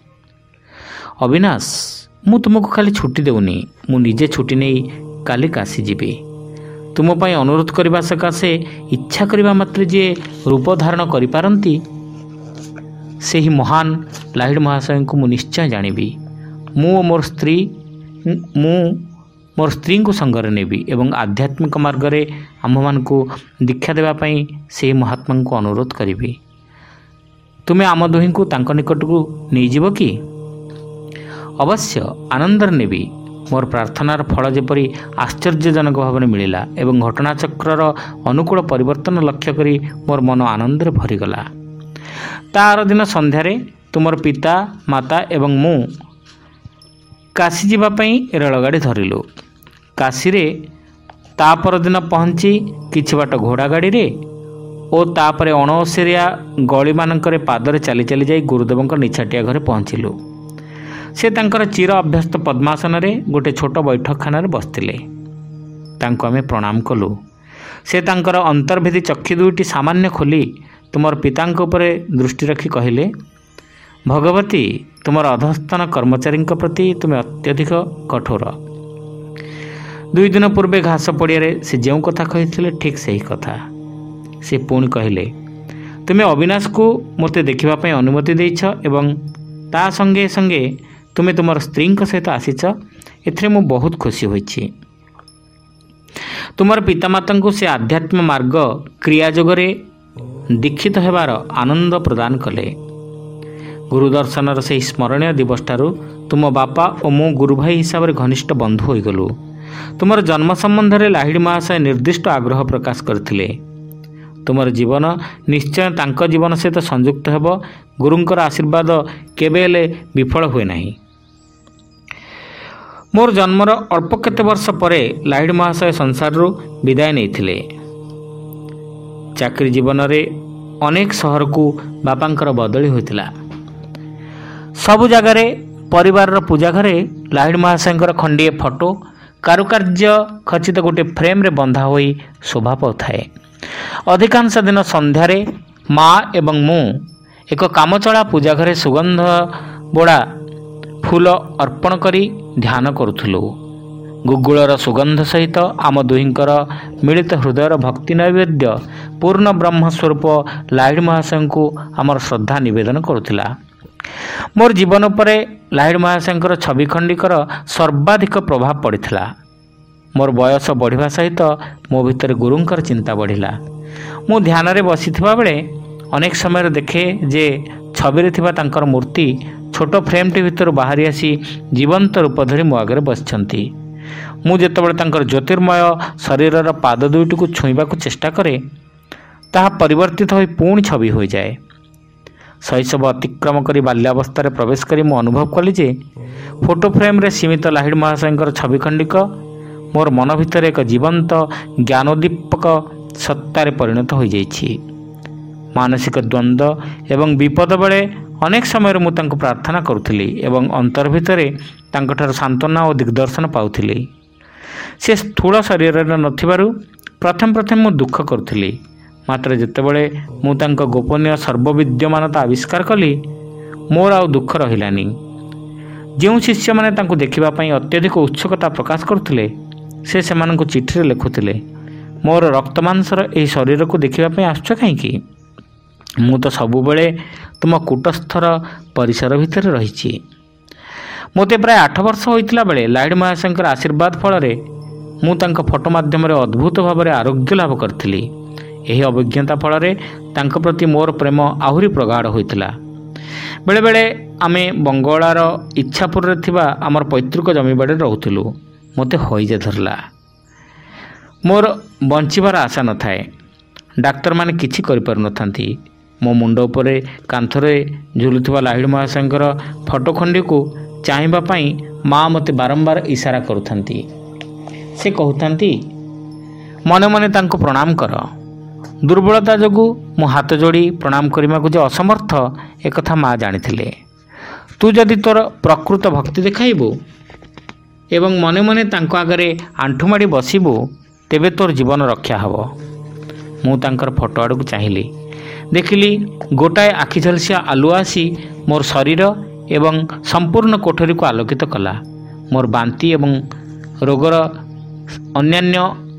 ଅବିନାଶ, ମୁଁ ତୁମକୁ ଖାଲି ଛୁଟି ଦେଉନି, ମୁଁ ନିଜେ ଛୁଟି ନେଇ କାଲି କାଶୀ ଯିବି। ତୁମ ପାଇଁ ଅନୁରୋଧ କରିବା ସକାଶେ ଇଚ୍ଛା କରିବା ମାତ୍ରେ ଯିଏ ରୂପ ଧାରଣ କରିପାରନ୍ତି ସେହି ମହାନ ଲାହିଡ଼ି ମହାଶୟଙ୍କୁ ମୁଁ ନିଶ୍ଚୟ ଜାଣିବି। ମୁଁ ଓ ମୋର ସ୍ତ୍ରୀ ମୁଁ ମୋର ସ୍ତ୍ରୀଙ୍କୁ ସଙ୍ଗରେ ନେବି ଏବଂ ଆଧ୍ୟାତ୍ମିକ ମାର୍ଗରେ ଆମ୍ଭମାନଙ୍କୁ ଦୀକ୍ଷା ଦେବା ପାଇଁ ସେହି ମହାତ୍ମାଙ୍କୁ ଅନୁରୋଧ କରିବି। ତୁମେ ଆମ ଦୁହିଁଙ୍କୁ ତାଙ୍କ ନିକଟକୁ ନେଇଯିବ କି? ଅବଶ୍ୟ, ଆନନ୍ଦରେ ନେବି। ମୋର ପ୍ରାର୍ଥନାର ଫଳ ଯେପରି ଆଶ୍ଚର୍ଯ୍ୟଜନକ ଭାବରେ ମିଳିଲା ଏବଂ ଘଟଣାଚକ୍ରର ଅନୁକୂଳ ପରିବର୍ତ୍ତନ ଲକ୍ଷ୍ୟ କରି ମୋର ମନ ଆନନ୍ଦରେ ଭରିଗଲା। ତା ଆର ଦିନ ସନ୍ଧ୍ୟାରେ ତୁମର ପିତା, ମାତା ଏବଂ ମୁଁ କାଶୀ ଯିବା ପାଇଁ ରେଳଗାଡ଼ି ଧରିଲୁ। କାଶୀରେ ତା ପରଦିନ ପହଞ୍ଚି କିଛି ବାଟ ଘୋଡ଼ା ଗାଡ଼ିରେ ଓ ତାପରେ ଅଣଓସାରିଆ ଗଳିମାନଙ୍କରେ ପାଦରେ ଚାଲି ଚାଲି ଯାଇ ଗୁରୁଦେବଙ୍କ ନିଛାଟିଆ ଘରେ ପହଞ୍ଚିଲୁ। ସେ ତାଙ୍କର ଚିର ଅଭ୍ୟସ୍ତ ପଦ୍ମାସନରେ ଗୋଟିଏ ଛୋଟ ବୈଠକଖାନାରେ ବସିଥିଲେ। ତାଙ୍କୁ ଆମେ ପ୍ରଣାମ କଲୁ। ସେ ତାଙ୍କର ଅନ୍ତର୍ଭେଦୀ ଚକ୍ଷୁ ଦୁଇଟି ସାମାନ୍ୟ ଖୋଲି ତୁମର ପିତାଙ୍କ ଉପରେ ଦୃଷ୍ଟି ରଖି କହିଲେ, ଭଗବତୀ, ତୁମର ଅଧସ୍ତନ କର୍ମଚାରୀଙ୍କ ପ୍ରତି ତୁମେ ଅତ୍ୟଧିକ କଠୋର। ଦୁଇ ଦିନ ପୂର୍ବେ ଘାସ ପଡ଼ିଆରେ ସେ ଯେଉଁ କଥା କହିଥିଲେ ଠିକ୍ ସେହି କଥା। ସେ ପୁଣି କହିଲେ, ତୁମେ ଅବିନାଶକୁ ମୋତେ ଦେଖିବା ପାଇଁ ଅନୁମତି ଦେଇଛ ଏବଂ ତା ସଙ୍ଗେ ସଙ୍ଗେ ତୁମେ ତୁମର ସ୍ତ୍ରୀଙ୍କ ସହିତ ଆସିଛ, ଏଥିରେ ମୁଁ ବହୁତ ଖୁସି ହୋଇଛି। ତୁମର ପିତାମାତାଙ୍କୁ ସେ ଆଧ୍ୟାତ୍ମ ମାର୍ଗ କ୍ରିୟାଯୋଗରେ ଦୀକ୍ଷିତ ହେବାର ଆନନ୍ଦ ପ୍ରଦାନ କଲେ। ଗୁରୁଦର୍ଶନର ସେହି ସ୍ମରଣୀୟ ଦିବସଠାରୁ ତୁମ ବାପା ଓ ମୁଁ ଗୁରୁଭାଇ ହିସାବରେ ଘନିଷ୍ଠ ବନ୍ଧୁ ହୋଇଗଲୁ। ତୁମର ଜନ୍ମ ସମ୍ବନ୍ଧରେ ଲାହିଡ଼ି ମହାଶୟ ନିର୍ଦ୍ଦିଷ୍ଟ ଆଗ୍ରହ ପ୍ରକାଶ କରିଥିଲେ। ତୁମର ଜୀବନ ନିଶ୍ଚୟ ତାଙ୍କ ଜୀବନ ସହିତ ସଂଯୁକ୍ତ ହେବ। ଗୁରୁଙ୍କର ଆଶୀର୍ବାଦ କେବେ ହେଲେ ବିଫଳ ହୁଏ ନାହିଁ। ମୋର ଜନ୍ମର ଅଳ୍ପ କେତେ ବର୍ଷ ପରେ ଲାହିଡ଼ି ମହାଶୟ ସଂସାରରୁ ବିଦାୟ ନେଇଥିଲେ। ଚାକିରି ଜୀବନରେ ଅନେକ ସହରକୁ ବାପାଙ୍କର ବଦଳି ହୋଇଥିଲା। ସବୁ ଜାଗାରେ ପରିବାରର ପୂଜା ଘରେ ଲାହିଡ଼ି ମହାଶୟଙ୍କର ଖଣ୍ଡିଏ ଫଟୋ କାରୁକାର୍ଯ୍ୟ ଖଚିତ ଗୋଟିଏ ଫ୍ରେମ୍ରେ ବନ୍ଧା ହୋଇ ଶୋଭା ପାଉଥାଏ। ଅଧିକାଂଶ ଦିନ ସନ୍ଧ୍ୟାରେ ମା ଏବଂ ମୁଁ ଏକ କାମଚଳା ପୂଜା ଘରେ ସୁଗନ୍ଧ ବୋଡ଼ା ଫୁଲ ଅର୍ପଣ କରି ଧ୍ୟାନ କରୁଥିଲୁ। ଗୁଗୁଳର ସୁଗନ୍ଧ ସହିତ ଆମ ଦୁହିଁଙ୍କର ମିଳିତ ହୃଦୟର ଭକ୍ତି ନୈବେଦ୍ୟ ପୂର୍ଣ୍ଣ ବ୍ରହ୍ମ ସ୍ୱରୂପ ଲାହିଡ଼ି ମହାଶୟଙ୍କୁ ଆମର ଶ୍ରଦ୍ଧା ନିବେଦନ କରୁଥିଲା। ମୋର ଜୀବନ ଉପରେ ଲାହିଡ଼ି ମହାଶୟଙ୍କର ଛବି ଖଣ୍ଡିକର ସର୍ବାଧିକ ପ୍ରଭାବ ପଡ଼ିଥିଲା। ମୋର ବୟସ ବଢ଼ିବା ସହିତ ମୋ ଭିତରେ ଗୁରୁଙ୍କର ଚିନ୍ତା ବଢ଼ିଲା। ମୁଁ ଧ୍ୟାନରେ ବସିଥିବା ବେଳେ ଅନେକ ସମୟରେ ଦେଖେ ଯେ ଛବିରେ ଥିବା ତାଙ୍କର ମୂର୍ତ୍ତି ଛୋଟ ଫ୍ରେମ୍ଟି ଭିତରୁ ବାହାରି ଆସି ଜୀବନ୍ତ ରୂପ ଧରି ମୋ ଆଗରେ ବସିଛନ୍ତି। ମୁଁ ଯେତେବେଳେ ତାଙ୍କର ଜ୍ୟୋତିର୍ମୟ ଶରୀରର ପାଦ ଦୁଇଟିକୁ ଛୁଇଁବାକୁ ଚେଷ୍ଟା କରେ, ତାହା ପରିବର୍ତ୍ତିତ ହୋଇ ପୁଣି ଛବି ହୋଇଯାଏ। ଶୈଶବ ଅତିକ୍ରମ କରି ବାଲ୍ୟାବସ୍ଥାରେ ପ୍ରବେଶ କରି ମୁଁ ଅନୁଭବ କଲି ଯେ ଫଟୋ ଫ୍ରେମ୍ରେ ସୀମିତ ଲାହିଡ଼ି ମହାଶୟଙ୍କର ଛବି ଖଣ୍ଡିକ ମୋର ମନ ଭିତରେ ଏକ ଜୀବନ୍ତ ଜ୍ଞାନୋଦ୍ଦୀପକ ସତ୍ତାରେ ପରିଣତ ହୋଇଯାଇଛି। ମାନସିକ ଦ୍ୱନ୍ଦ୍ୱ ଏବଂ ବିପଦ ବେଳେ ଅନେକ ସମୟରେ ମୁଁ ତାଙ୍କୁ ପ୍ରାର୍ଥନା କରୁଥିଲି ଏବଂ ଅନ୍ତର ଭିତରେ ତାଙ୍କଠାରୁ ସାନ୍ତ୍ୱନା ଓ ଦିଗ୍ଦର୍ଶନ ପାଉଥିଲି। ସେ ସ୍ଥୂଳ ଶରୀରରେ ନଥିବାରୁ ପ୍ରଥମେ ପ୍ରଥମେ ମୁଁ ଦୁଃଖ କରୁଥିଲି। ମାତ୍ର ଯେତେବେଳେ ମୁଁ ତାଙ୍କ ଗୋପନୀୟ ସର୍ବବିଦ୍ୟମାନତା ଆବିଷ୍କାର କଲି, ମୋର ଆଉ ଦୁଃଖ ରହିଲାନି। ଯେଉଁ ଶିଷ୍ୟମାନେ ତାଙ୍କୁ ଦେଖିବା ପାଇଁ ଅତ୍ୟଧିକ ଉତ୍ସୁକତା ପ୍ରକାଶ କରୁଥିଲେ, ସେ ସେମାନଙ୍କୁ ଚିଠିରେ ଲେଖୁଥିଲେ, ମୋର ରକ୍ତମାଂସର ଏହି ଶରୀରକୁ ଦେଖିବା ପାଇଁ ଆସୁଛ କାହିଁକି? ମୁଁ ତ ସବୁବେଳେ ତୁମ କୂଟସ୍ଥର ପରିସର ଭିତରେ ରହିଛି। ମୋତେ ପ୍ରାୟ ଆଠ ବର୍ଷ ହୋଇଥିଲା ବେଳେ ଲାହିଡ଼ି ମହାଶୟଙ୍କର ଆଶୀର୍ବାଦ ଫଳରେ ମୁଁ ତାଙ୍କ ଫଟୋ ମାଧ୍ୟମରେ ଅଦ୍ଭୁତ ଭାବରେ ଆରୋଗ୍ୟ ଲାଭ କରିଥିଲି। ଏହି ଅଭିଜ୍ଞତା ଫଳରେ ତାଙ୍କ ପ୍ରତି ମୋର ପ୍ରେମ ଆହୁରି ପ୍ରଗାଢ଼ ହୋଇଥିଲା। ବେଳେବେଳେ ଆମେ ବଙ୍ଗଳାର ଇଚ୍ଛାପୁରରେ ଥିବା ଆମର ପୈତୃକ ଜମିବାଡ଼ିରେ ରହୁଥିଲୁ। ମୋତେ ହଇଜା ଧରିଲା। ମୋର ବଞ୍ଚିବାର ଆଶା ନଥାଏ। ଡାକ୍ତରମାନେ କିଛି କରିପାରୁନଥାନ୍ତି। ମୋ ମୁଣ୍ଡ ଉପରେ କାନ୍ଥରେ ଝୁଲୁଥିବା ଲାହିଡ଼ି ମହାଶୟଙ୍କର ଫଟୋ ଖଣ୍ଡିକୁ ଚାହିଁବା ପାଇଁ ମା ମୋତେ ବାରମ୍ବାର ଇସାରା କରୁଥାନ୍ତି। ସେ କହୁଥାନ୍ତି, ମନେ ମନେ ତାଙ୍କୁ ପ୍ରଣାମ କର। ଦୁର୍ବଳତା ଯୋଗୁଁ ମୁଁ ହାତ ଯୋଡ଼ି ପ୍ରଣାମ କରିବାକୁ ଯେ ଅସମର୍ଥ, ଏକଥା ମା ଜାଣିଥିଲେ। ତୁ ଯଦି ତୋର ପ୍ରକୃତ ଭକ୍ତି ଦେଖାଇବୁ ଏବଂ ମନେ ମନେ ତାଙ୍କ ଆଗରେ ଆଣ୍ଠୁମାଡ଼ି ବସିବୁ, ତେବେ ତୋର ଜୀବନ ରକ୍ଷା ହେବ। ମୁଁ ତାଙ୍କର ଫଟୋ ଆଡ଼କୁ ଚାହିଁଲି। ଦେଖିଲି ଗୋଟାଏ ଆଖି ଝଲସିଆ ଆଲୁଅ ଆସି ମୋର ଶରୀର ଏବଂ ସମ୍ପୂର୍ଣ୍ଣ କୋଠରୀକୁ ଆଲୋକିତ କଲା। ମୋର ବାନ୍ତି ଏବଂ ରୋଗର ଅନ୍ୟାନ୍ୟ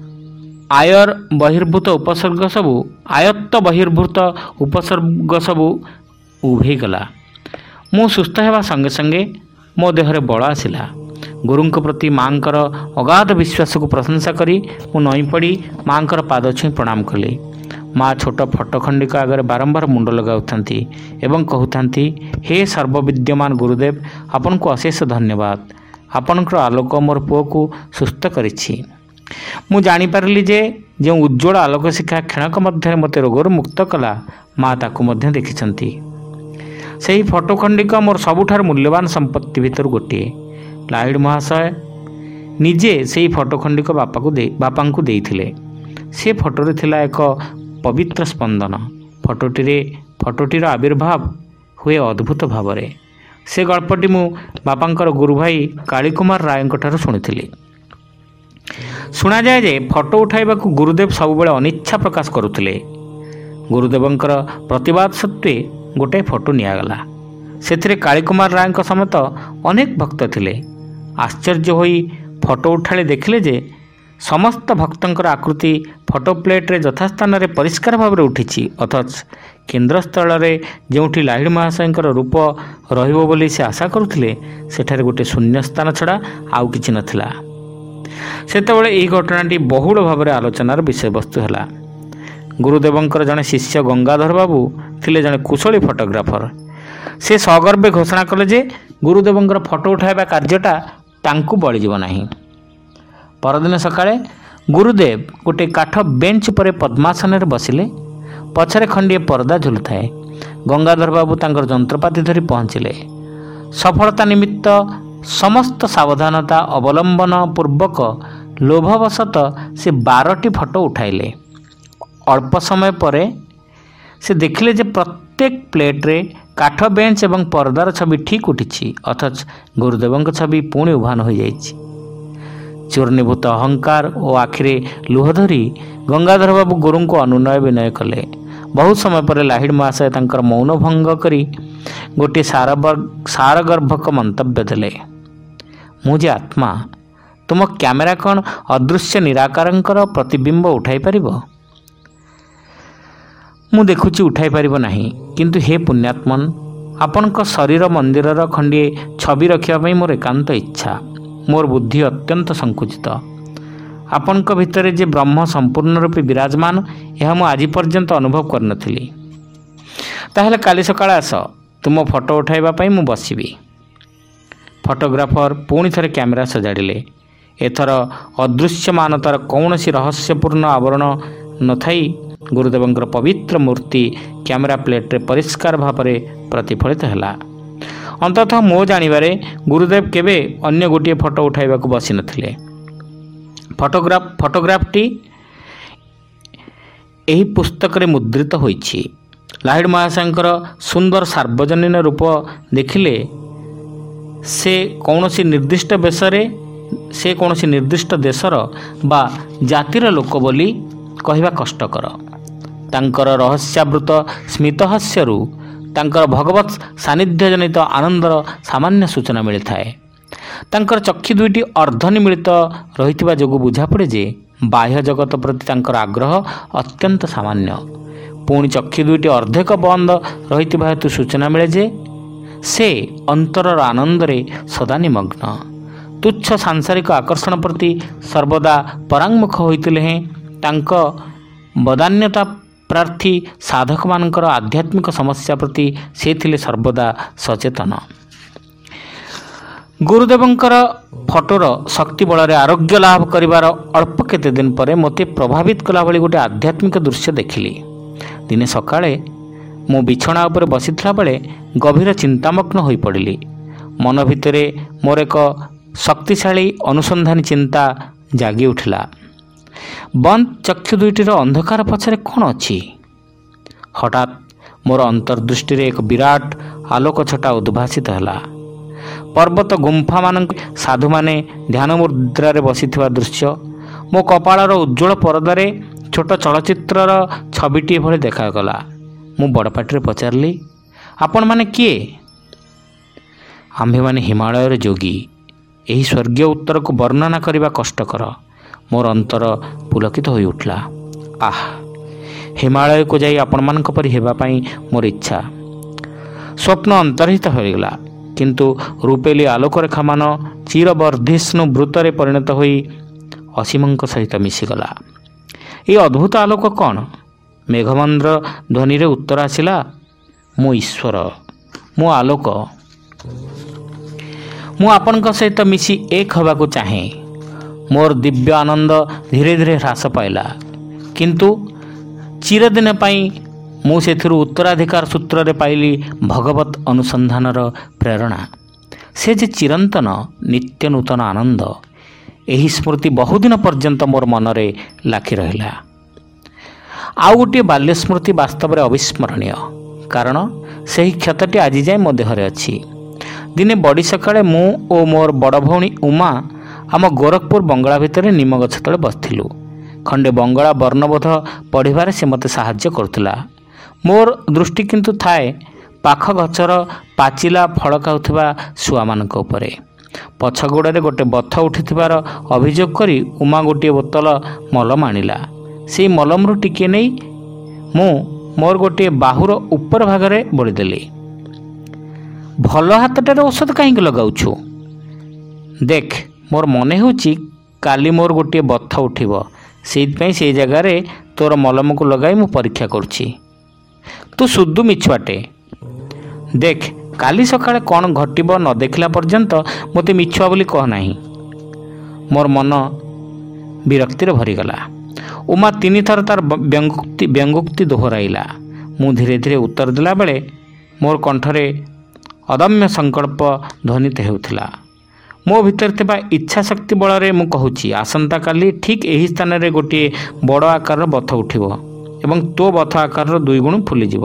ଆୟର ବହିର୍ଭୂତ ଉପସର୍ଗ ସବୁ ଆୟତ୍ତ ବହିର୍ଭୂତ ଉପସର୍ଗ ସବୁ ଉଭେଇଗଲା। ମୁଁ ସୁସ୍ଥ ହେବା ସଙ୍ଗେ ସଙ୍ଗେ ମୋ ଦେହରେ ବଳ ଆସିଲା। ଗୁରୁଙ୍କ ପ୍ରତି ମାଙ୍କର ଅଗାଧ ବିଶ୍ୱାସକୁ ପ୍ରଶଂସା କରି ମୁଁ ନଇଁ ପଡ଼ି ମାଙ୍କର ପାଦ ଛୁଇଁ ପ୍ରଣାମ କଲି। ମା ଛୋଟ ଫଟୋ ଖଣ୍ଡିକ ଆଗରେ ବାରମ୍ବାର ମୁଣ୍ଡ ଲଗାଉଥାନ୍ତି ଏବଂ କହୁଥାନ୍ତି, ହେ ସର୍ବବିଦ୍ୟମାନ ଗୁରୁଦେବ, ଆପଣଙ୍କୁ ଅଶେଷ ଧନ୍ୟବାଦ। ଆପଣଙ୍କର ଆଲୋକ ମୋର ପୁଅକୁ ସୁସ୍ଥ କରିଛି। ମୁଁ ଜାଣିପାରିଲି ଯେ ଯେଉଁ ଉଜ୍ଜ୍ୱଳ ଆଲୋକ ଶିକ୍ଷା କ୍ଷଣକ ମଧ୍ୟରେ ମୋତେ ରୋଗରୁ ମୁକ୍ତ କଲା, ମା ତାକୁ ମଧ୍ୟ ଦେଖିଛନ୍ତି। ସେହି ଫଟୋ ଖଣ୍ଡିକ ମୋର ସବୁଠାରୁ ମୂଲ୍ୟବାନ ସମ୍ପତ୍ତି ଭିତରୁ ଗୋଟିଏ। ଲାହିଡ଼ି ମହାଶୟ ନିଜେ ସେହି ଫଟୋ ଖଣ୍ଡିକ ବାପାକୁ ଦେଇ ବାପାଙ୍କୁ ଦେଇଥିଲେ। ସେ ଫଟୋରେ ଥିଲା ଏକ ପବିତ୍ର ସ୍ପନ୍ଦନ। ଫଟୋଟିରେ ଫଟୋଟିର ଆବିର୍ଭାବ ହୁଏ ଅଦ୍ଭୁତ ଭାବରେ। ସେ ଗଳ୍ପଟି ମୁଁ ବାପାଙ୍କର ଗୁରୁଭାଇ କାଳୀକୁମାର ରାୟଙ୍କ ଠାରୁ ଶୁଣିଥିଲି। ଶୁଣାଯାଏ ଯେ ଫଟୋ ଉଠାଇବାକୁ ଗୁରୁଦେବ ସବୁବେଳେ ଅନିଚ୍ଛା ପ୍ରକାଶ କରୁଥିଲେ। ଗୁରୁଦେବଙ୍କର ପ୍ରତିବାଦ ସତ୍ତ୍ୱେ ଗୋଟାଏ ଫଟୋ ନିଆଗଲା। ସେଥିରେ କାଳୀକୁମାର ରାୟଙ୍କ ସମେତ ଅନେକ ଭକ୍ତ ଥିଲେ। ଆଶ୍ଚର୍ଯ୍ୟ ହୋଇ ଫଟୋ ଉଠାଳି ଦେଖିଲେ ଯେ ସମସ୍ତ ଭକ୍ତଙ୍କର ଆକୃତି ଫଟୋ ପ୍ଲେଟ୍ରେ ଯଥାସ୍ଥାନରେ ପରିଷ୍କାର ଭାବରେ ଉଠିଛି, ଅଥଚ କେନ୍ଦ୍ରସ୍ଥଳରେ ଯେଉଁଠି ଲାହିଡ଼ି ମହାଶୟଙ୍କର ରୂପ ରହିବ ବୋଲି ସେ ଆଶା କରୁଥିଲେ, ସେଠାରେ ଗୋଟିଏ ଶୂନ୍ୟ ସ୍ଥାନ ଛଡ଼ା ଆଉ କିଛି ନଥିଲା। ସେତେବେଳେ ଏହି ଘଟଣାଟି ବହୁଳ ଭାବରେ ଆଲୋଚନାର ବିଷୟବସ୍ତୁ ହେଲା। ଗୁରୁଦେବଙ୍କର ଜଣେ ଶିଷ୍ୟ ଗଙ୍ଗାଧର ବାବୁ ଥିଲେ ଜଣେ କୁଶଳୀ ଫଟୋଗ୍ରାଫର। ସେ ସଗର୍ବେ ଘୋଷଣା କଲେ ଯେ ଗୁରୁଦେବଙ୍କର ଫଟୋ ଉଠାଇବା କାର୍ଯ୍ୟଟା ତାଙ୍କୁ ବଳିଯିବ ନାହିଁ। ପରଦିନ ସକାଳେ ଗୁରୁଦେବ ଗୋଟିଏ କାଠ ବେଞ୍ଚ ଉପରେ ପଦ୍ମାସନରେ ବସିଲେ। ପଛରେ ଖଣ୍ଡିଏ ପରଦା ଝୁଲୁଥାଏ। ଗଙ୍ଗାଧର ବାବୁ ତାଙ୍କର ଯନ୍ତ୍ରପାତି ଧରି ପହଞ୍ଚିଲେ। ସଫଳତା ନିମିତ୍ତ ସମସ୍ତ ସାବଧାନତା ଅବଲମ୍ବନ ପୂର୍ବକ ଲୋଭବଶତଃ ସେ ବାରଟି ଫଟୋ ଉଠାଇଲେ। ଅଳ୍ପ ସମୟ ପରେ ସେ ଦେଖିଲେ ଯେ ପ୍ରତ୍ୟେକ ପ୍ଲେଟ୍ରେ କାଠ ବେଞ୍ଚ ଏବଂ ପରଦାର ଛବି ଠିକ୍ ଉଠିଛି, ଅଥଚ ଗୁରୁଦେବଙ୍କ ଛବି ପୁଣି ଉଭାନ ହୋଇଯାଇଛି। ଚୂର୍ଣ୍ଣୀଭୂତ ଅହଙ୍କାର ଓ ଆଖିରେ ଲୁହ ଧରି ଗଙ୍ଗାଧର ବାବୁ ଗୁରୁଙ୍କୁ ଅନୁନୟ ବିନୟ କଲେ। ବହୁ ସମୟ ପରେ ଲାହିଡ଼ି ମହାଶୟ ତାଙ୍କର ମୌନ ଭଙ୍ଗ କରି ଗୋଟିଏ ସାରଗର୍ଭକ ମନ୍ତବ୍ୟ ଦେଲେ, ମୁଁ ଯେ ଆତ୍ମା, ତୁମ କ୍ୟାମେରା କ'ଣ ଅଦୃଶ୍ୟ ନିରାକାରଙ୍କର ପ୍ରତିବିମ୍ବ ଉଠାଇ ପାରିବ? ମୁଁ ଦେଖୁଛି ଉଠାଇ ପାରିବ ନାହିଁ, କିନ୍ତୁ ହେ ପୁଣ୍ୟାତ୍ମନ, ଆପଣଙ୍କ ଶରୀର ମନ୍ଦିରର ଖଣ୍ଡିଏ ଛବି ରଖିବା ପାଇଁ ମୋର ଏକାନ୍ତ ଇଚ୍ଛା। ମୋର ବୁଦ୍ଧି ଅତ୍ୟନ୍ତ ସଂକୁଚିତ। ଆପଣଙ୍କ ଭିତରେ ଯେ ବ୍ରହ୍ମ ସମ୍ପୂର୍ଣ୍ଣ ରୂପେ ବିରାଜମାନ, ଏହା ମୁଁ ଆଜି ପର୍ଯ୍ୟନ୍ତ ଅନୁଭବ କରିନଥିଲି। ତାହେଲେ କାଲି ସକାଳେ ଆସ, ତୁମ ଫଟୋ ଉଠାଇବା ପାଇଁ ମୁଁ ବସିବି। ଫଟୋଗ୍ରାଫର ପୁଣି ଥରେ କ୍ୟାମେରା ସଜାଡ଼ିଲେ। ଏଥର ଅଦୃଶ୍ୟମାନତାର କୌଣସି ରହସ୍ୟପୂର୍ଣ୍ଣ ଆବରଣ ନଥାଇ ଗୁରୁଦେବଙ୍କର ପବିତ୍ର ମୂର୍ତ୍ତି କ୍ୟାମେରା ପ୍ଲେଟ୍ରେ ପରିଷ୍କାର ଭାବରେ ପ୍ରତିଫଳିତ ହେଲା। ଅନ୍ତତଃ ମୋ ଜାଣିବାରେ ଗୁରୁଦେବ କେବେ ଅନ୍ୟ ଗୋଟିଏ ଫଟୋ ଉଠାଇବାକୁ ବସିନଥିଲେ। ଫଟୋଗ୍ରାଫ ଫଟୋଗ୍ରାଫଟି ଏହି ପୁସ୍ତକରେ ମୁଦ୍ରିତ ହୋଇଛି। ଲାହିଡ଼ି ମହାଶୟଙ୍କର ସୁନ୍ଦର ସାର୍ବଜନୀନ ରୂପ ଦେଖିଲେ ସେ କୌଣସି ନିର୍ଦ୍ଦିଷ୍ଟ ବେଶରେ ସେ କୌଣସି ନିର୍ଦ୍ଦିଷ୍ଟ ଦେଶର ବା ଜାତିର ଲୋକ ବୋଲି କହିବା କଷ୍ଟକର। ତାଙ୍କର ରହସ୍ୟାବୃତ ସ୍ମିତହାସ୍ୟରୁ ତାଙ୍କର ଭଗବତ୍ ସାନ୍ନିଧ୍ୟ ଜନିତ ଆନନ୍ଦର ସାମାନ୍ୟ ସୂଚନା ମିଳିଥାଏ। ତାଙ୍କର ଚକ୍ଷୁ ଦୁଇଟି ଅର୍ଦ୍ଧନିମିଳିତ ରହିଥିବା ଯୋଗୁଁ ବୁଝାପଡ଼େ ଯେ ବାହ୍ୟ ଜଗତ ପ୍ରତି ତାଙ୍କର ଆଗ୍ରହ ଅତ୍ୟନ୍ତ ସାମାନ୍ୟ। ପୁଣି ଚକ୍ଷୁ ଦୁଇଟି ଅର୍ଦ୍ଧେକ ବନ୍ଦ ରହିଥିବା ହେତୁ ସୂଚନା ମିଳେ ଯେ ସେ ଅନ୍ତରର ଆନନ୍ଦରେ ସଦା ନିମଗ୍ନ। ତୁଚ୍ଛ ସାଂସାରିକ ଆକର୍ଷଣ ପ୍ରତି ସର୍ବଦା ପରାଙ୍ଗମୁଖ ହୋଇଥିଲେ ହେଁ ତାଙ୍କ ବଦାନ୍ୟତା ପ୍ରାର୍ଥୀ ସାଧକମାନଙ୍କର ଆଧ୍ୟାତ୍ମିକ ସମସ୍ୟା ପ୍ରତି ସେ ଥିଲେ ସର୍ବଦା ସଚେତନ। ଗୁରୁଦେବଙ୍କର ଫଟୋର ଶକ୍ତି ବଳରେ ଆରୋଗ୍ୟ ଲାଭ କରିବାର ଅଳ୍ପ କେତେ ଦିନ ପରେ ମୋତେ ପ୍ରଭାବିତ କଲା ଭଳି ଗୋଟିଏ ଆଧ୍ୟାତ୍ମିକ ଦୃଶ୍ୟ ଦେଖିଲି। ଦିନେ ସକାଳେ ମୁଁ ବିଛଣା ଉପରେ ବସିଥିଲା ବେଳେ ଗଭୀର ଚିନ୍ତାମଗ୍ନ ହୋଇପଡ଼ିଲି। ମନ ଭିତରେ ମୋର ଏକ ଶକ୍ତିଶାଳୀ ଅନୁସନ୍ଧାନୀ ଚିନ୍ତା ଜାଗି ଉଠିଲା। ବନ୍ଦ ଚକ୍ଷୁ ଦୁଇଟିର ଅନ୍ଧକାର ପଛରେ କ'ଣ ଅଛି? ହଠାତ୍ ମୋର ଅନ୍ତର୍ଦୃଷ୍ଟିରେ ଏକ ବିରାଟ ଆଲୋକ ଛଟା ଉଦ୍ଭାସିତ ହେଲା। ପର୍ବତ ଗୁମ୍ଫାମାନଙ୍କ ସାଧୁମାନେ ଧ୍ୟାନ ମୁଦ୍ରାରେ ବସିଥିବା ଦୃଶ୍ୟ ମୋ କପାଳର ଉଜ୍ଜ୍ୱଳ ପରଦାରେ ଛୋଟ ଚଳଚ୍ଚିତ୍ରର ଛବିଟିଏ ଭଳି ଦେଖାଗଲା। ମୁଁ ବଡ଼ ପାଟିରେ ପଚାରିଲି, ଆପଣମାନେ କିଏ? ଆମ୍ଭେମାନେ ହିମାଳୟର ଯୋଗୀ। ଏହି ସ୍ୱର୍ଗୀୟ ଉତ୍ତରକୁ ବର୍ଣ୍ଣନା କରିବା କଷ୍ଟକର। ମୋର ଅନ୍ତର ପୁଲକିତ ହୋଇ ଉଠିଲା। ଆଃ, ହିମାଳୟକୁ ଯାଇ ଆପଣମାନଙ୍କ ପରି ହେବା ପାଇଁ ମୋର ଇଚ୍ଛା। ସ୍ୱପ୍ନ ଅନ୍ତର୍ହିତ ହୋଇଗଲା, କିନ୍ତୁ ରୂପେଲି ଆଲୋକରେଖାମାନ ଚିରବର୍ଦ୍ଧିଷ୍ଣୁ ବୃତ୍ତରେ ପରିଣତ ହୋଇ ଅସୀମଙ୍କ ସହିତ ମିଶିଗଲା। ଏହି ଅଦ୍ଭୁତ ଆଲୋକ କ'ଣ? ମେଘମନ୍ଦ୍ର ଧ୍ୱନିରେ ଉତ୍ତର ଆସିଲା, ମୁଁ ଈଶ୍ୱର, ମୁଁ ଆଲୋକ। ମୁଁ ଆପଣଙ୍କ ସହିତ ମିଶି ଏକ ହେବାକୁ ଚାହେଁ। ମୋର ଦିବ୍ୟ ଆନନ୍ଦ ଧୀରେ ଧୀରେ ହ୍ରାସ ପାଇଲା, କିନ୍ତୁ ଚିରଦିନ ପାଇଁ ମୁଁ ସେଥିରୁ ଉତ୍ତରାଧିକାର ସୂତ୍ରରେ ପାଇଲି ଭଗବତ ଅନୁସନ୍ଧାନର ପ୍ରେରଣା। ସେ ଯେ ଚିରନ୍ତନ ନିତ୍ୟ ନୂତନ ଆନନ୍ଦ, ଏହି ସ୍ମୃତି ବହୁଦିନ ପର୍ଯ୍ୟନ୍ତ ମୋର ମନରେ ଲାଖି ରହିଲା। ଆଉ ଗୋଟିଏ ବାଲ୍ୟ ସ୍ମୃତି ବାସ୍ତବରେ ଅବିସ୍ମରଣୀୟ, କାରଣ ସେହି କ୍ଷତଟି ଆଜି ଯାଏ ମୋ ଦେହରେ ଅଛି। ଦିନେ ବଡ଼ି ସକାଳେ ମୁଁ ଓ ମୋର ବଡ଼ ଭଉଣୀ ଉମା ଆମ ଗୋରଖପୁର ବଙ୍ଗଳା ଭିତରେ ନିମ ଗଛ ତଳେ ବସିଥିଲୁ। ଖଣ୍ଡେ ବଙ୍ଗଳା ବର୍ଣ୍ଣବୋଧ ପଢ଼ିବାରେ ସେ ମୋତେ ସାହାଯ୍ୟ କରୁଥିଲା। ମୋର ଦୃଷ୍ଟି କିନ୍ତୁ ଥାଏ ପାଖ ଗଛର ପାଚିଲା ଫଳ ଖାଉଥିବା ଶୁଆମାନଙ୍କ ଉପରେ। ପଛ ଗୋଡ଼ରେ ଗୋଟିଏ ବଥ ଉଠିଥିବାର ଅଭିଯୋଗ କରି ଉମା ଗୋଟିଏ ବୋତଲ ମଲମ ଆଣିଲା। ସେହି ମଲମରୁ ଟିକିଏ ନେଇ ମୁଁ ମୋର ଗୋଟିଏ ବାହୁର ଉପର ଭାଗରେ ବୋଳିଦେଲି। ଭଲ ହାତଟାରେ ଔଷଧ କାହିଁକି ଲଗାଉଛୁ? ଦେଖ, ମୋର ମନେ ହେଉଛି କାଲି ମୋର ଗୋଟିଏ ବଥ ଉଠିବ, ସେଇଥିପାଇଁ ସେଇ ଜାଗାରେ ତୋର ମଲମକୁ ଲଗାଇ ମୁଁ ପରୀକ୍ଷା କରୁଛି। ତୁ ସୁଦୁ ମିଛୁଆଟେ। ଦେଖ, କାଲି ସକାଳେ କ'ଣ ଘଟିବ ନ ଦେଖିଲା ପର୍ଯ୍ୟନ୍ତ ମୋତେ ମିଛୁଆ ବୋଲି କହ ନାହିଁ। ମୋର ମନ ବିରକ୍ତିରେ ଭରିଗଲା। ଉମା ତିନିଥର ତାର ବ୍ୟଙ୍ଗୋକ୍ତି ବ୍ୟଙ୍ଗୋକ୍ତି ଦୋହରାଇଲା। ମୁଁ ଧୀରେ ଧୀରେ ଉତ୍ତର ଦେଲାବେଳେ ମୋର କଣ୍ଠରେ ଅଦମ୍ୟ ସଂକଳ୍ପ ଧ୍ୱନିତ ହେଉଥିଲା। ମୋ ଭିତରେ ଥିବା ଇଚ୍ଛା ଶକ୍ତି ବଳରେ ମୁଁ କହୁଛି, ଆସନ୍ତାକାଲି ଠିକ୍ ଏହି ସ୍ଥାନରେ ଗୋଟିଏ ବଡ଼ ଆକାରର ବଥ ଉଠିବ ଏବଂ ତୋ ବଥ ଆକାରର ଦୁଇ ଗୁଣ ଫୁଲିଯିବ।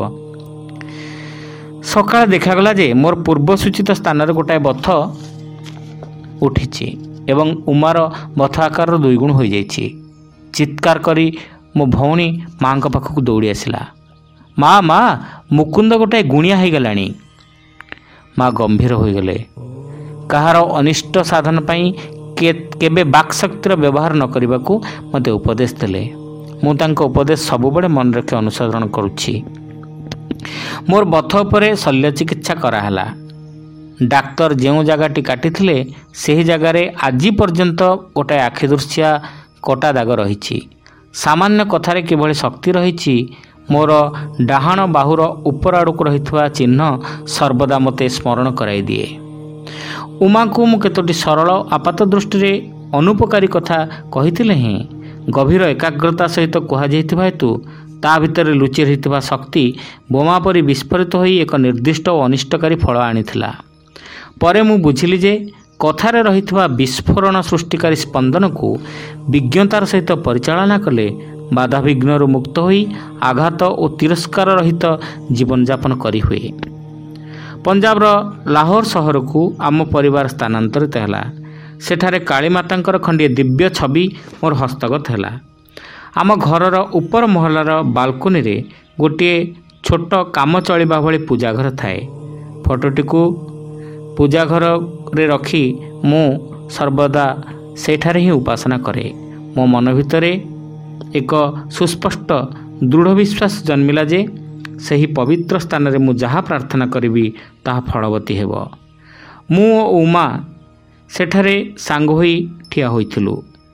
ସକାଳେ ଦେଖାଗଲା ଯେ ମୋର ପୂର୍ବ ସୂଚିତ ସ୍ଥାନରେ ଗୋଟାଏ ବଥ ଉଠିଛି ଏବଂ ଉମାର ବଥ ଆକାରର ଦୁଇ ଗୁଣ ହୋଇଯାଇଛି। ଚିତ୍କାର କରି ମୋ ଭଉଣୀ ମାଆଙ୍କ ପାଖକୁ ଦୌଡ଼ି ଆସିଲା। ମା ମା ମୁକୁନ୍ଦ ଗୋଟାଏ ଗୁଣିଆ ହୋଇଗଲାଣି। ମା ଗମ୍ଭୀର ହୋଇଗଲେ। କାହାର ଅନିଷ୍ଟ ସାଧନ ପାଇଁ କେବେ ବାକ୍ଶକ୍ତିର ବ୍ୟବହାର ନ କରିବାକୁ ମୋତେ ଉପଦେଶ ଦେଲେ। ମୁଁ ତାଙ୍କ ଉପଦେଶ ସବୁବେଳେ ମନେ ରଖି ଅନୁସରଣ କରୁଛି। ମୋର ବଥ ଉପରେ ଶଲ୍ୟ ଚିକିତ୍ସା କରାହେଲା। ଡାକ୍ତର ଯେଉଁ ଜାଗାଟି କାଟିଥିଲେ ସେହି ଜାଗାରେ ଆଜି ପର୍ଯ୍ୟନ୍ତ ଗୋଟାଏ ଆଖିଦୃଶିଆ କଟା ଦାଗ ରହିଛି। ସାମାନ୍ୟ କଥାରେ କିଭଳି ଶକ୍ତି ରହିଛି, ମୋର ଡାହାଣ ବାହୁର ଉପର ଆଡ଼କୁ ରହିଥିବା ଚିହ୍ନ ସର୍ବଦା ମୋତେ ସ୍ମରଣ କରାଇ ଦିଏ। ଉମାକୁ ମୁଁ କେତୋଟି ସରଳ ଆପାତ ଦୃଷ୍ଟିରେ ଅନୁପକାରୀ କଥା କହିଥିଲେ ହେଁ ଗଭୀର ଏକାଗ୍ରତା ସହିତ କୁହାଯାଇଥିବା ହେତୁ ତା ଭିତରେ ଲୁଚି ରହିଥିବା ଶକ୍ତି ବୋମା ପରି ବିସ୍ଫୋରିତ ହୋଇ ଏକ ନିର୍ଦ୍ଦିଷ୍ଟ ଓ ଅନିଷ୍ଟକାରୀ ଫଳ ଆଣିଥିଲା। ପରେ ମୁଁ ବୁଝିଲି ଯେ କଥାରେ ରହିଥିବା ବିସ୍ଫୋରଣ ସୃଷ୍ଟିକାରୀ ସ୍ପନ୍ଦନକୁ ବିଜ୍ଞତାର ସହିତ ପରିଚାଳନା କଲେ ବାଧାବିଘ୍ନରୁ ମୁକ୍ତ ହୋଇ ଆଘାତ ଓ ତିରସ୍କାର ରହିତ ଜୀବନଯାପନ କରିହୁଏ। ପଞ୍ଜାବର ଲାହୋର ସହରକୁ ଆମ ପରିବାର ସ୍ଥାନାନ୍ତରିତ ହେଲା। ସେଠାରେ କାଳୀମାତାଙ୍କର ଖଣ୍ଡିଏ ଦିବ୍ୟ ଛବି ମୋର ହସ୍ତଗତ ହେଲା। आम घरर उपर महलार बाल्कनी रे गोटे छोट काम चलिबा भली पूजा घर थाए। फोटोटी को पूजा घर रे रखी मु सर्वदा सेठारे ही उपासना करे। मो मन भितरे एक सुस्पष्ट दृढ़ विश्वास जन्मिला जे सही पवित्र स्थान रे मु जहाँ प्रार्थना करी ताहा फलवती हेब। मु ओ उमा सेठारे सांग होई ठिया होइथिलु।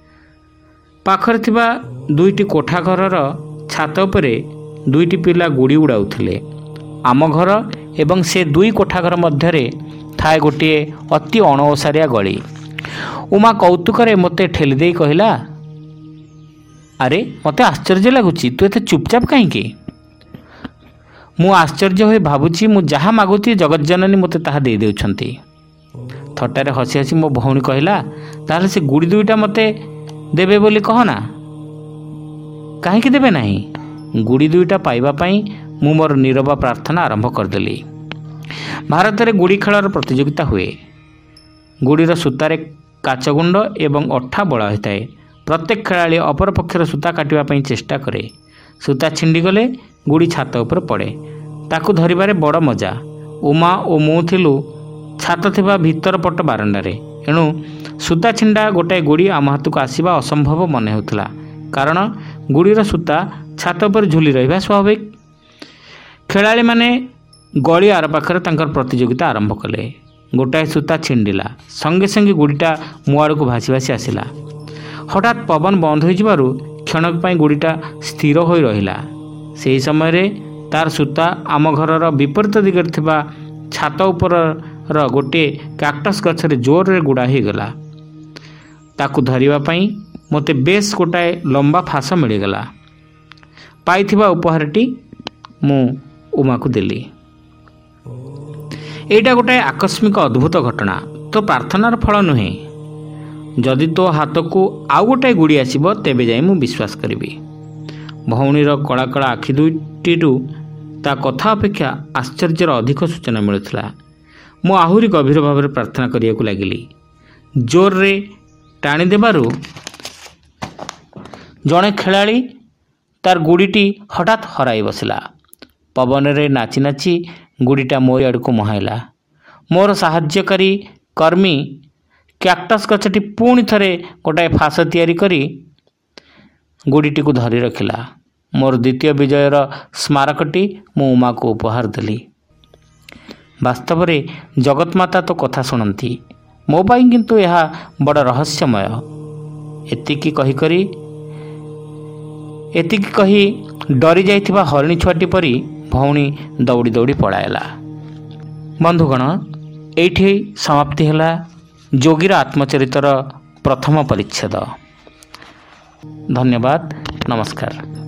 पाखरे थिबा दुईटी कोठा घरर छात उपरे दुईटी पिला गुड़ी उड़ाउथिले। आम घर एवं से दुई कोठा घर मध्यरे थाए गोटे अति अणओसारिया गली। उमा कौतुकरे मते ठेली देई कहिला, अरे मते आश्चर्य लगुची, तू एते चुपचाप कहीं? मु आश्चर्य होई भाबुची मु जहाँ मागुती जगज्जननी मते ताहा दे देउछंती। थटारे हसी हसी मो भौणी कहिला, ताहले से गुड़ी दुईटा मते देबे बोली कहना। काहेकि देबे नाही? गुड़ी दुईटा पाइबा पई मु मोर नीरव प्रार्थना आरंभ करदेली। भारत में गुड़ी खेलर प्रतियोगिता हुए। गुड़ीर सूतारे काचगुंड एवं अठा बड़ा होता है। प्रत्येक खेलाड़ी अपर पक्षर सूता काटिबा चेष्टा करे। सूता छिंडीगले गुड़ी छात उपर पड़े। ताकू धरिबारे बड़ मजा। उमा और मु थिलु छात थिबा भीतर पट बारंडारे। एणु सूता छिंडा गोटाए गुड़ी आम हाथ को आसवा असंभव मन होता, कारण गुड़ीर सूता छात पर झुली रहा स्वाभाविक। खेलाड़ी माने गली आर पाखरे तांकर प्रतियोगिता आरंभ कले। गोटाए सूता छिंडिला, संगे संगे गुड़ीटा मो आड़ को भासी भासी आसिला। हठात पवन बंद हो जिबारु क्षणक पई गुड़ीटा स्थिर होई रहिला। सेही समय रे तार सूता आम घरर विपरीत दिगरे थिबा छात उपर र गोटे कैक्टस गछरे जोर रे गुड़ा हो गला। ताकू धरिबा पई मते बेस गोटाए लंबा फास मिलगला। पाइथिबा उपहारटी मु उमा को देली। एटा गोटाए आकस्मिक अद्भुत घटना। तो प्रार्थनार फल नुहे। जदि तो हाथ को आउ गोटाए गुड़ी आसब तेबे जाई मु विश्वास करी। भौणीर कला कला आखि दुईटी ता कथा अपेक्षा आश्चर्यर अधिक सूचना मिलुला। मु आहुरी गभीर भाव में प्रार्थना करिया को लागिली। जोर रे टाणी देबारु जड़े खेलाड़ी तार गुड़ीटी हठात हराई बसला। पवन रे नाची नाची गुड़ीटा मोर आड़ को मुहाइला। मोर साहाय्यकारी कर्मी कैक्टस गछटी पुणी थरे गोटाए फास तैयारी करी गुड़ीटी को धरी रखिला। मोर द्वितीय विजयर स्मारकटी मु उमा को उपहार देली। वास्तव रे जगतमाता तो कथा शुणती, मो पाई किंतु यह बड़ रहस्यमय। एतिकी कही करी एतिकी कही डरी जाइथिबा हरिणी छुआटी परी भौणी दौड़ी दौड़ी पଳାଇଲା। बंधुगण, एठी समाप्ति हैला जोगीर आत्मचरितर प्रथम परिच्छेद। धन्यवाद, नमस्कार।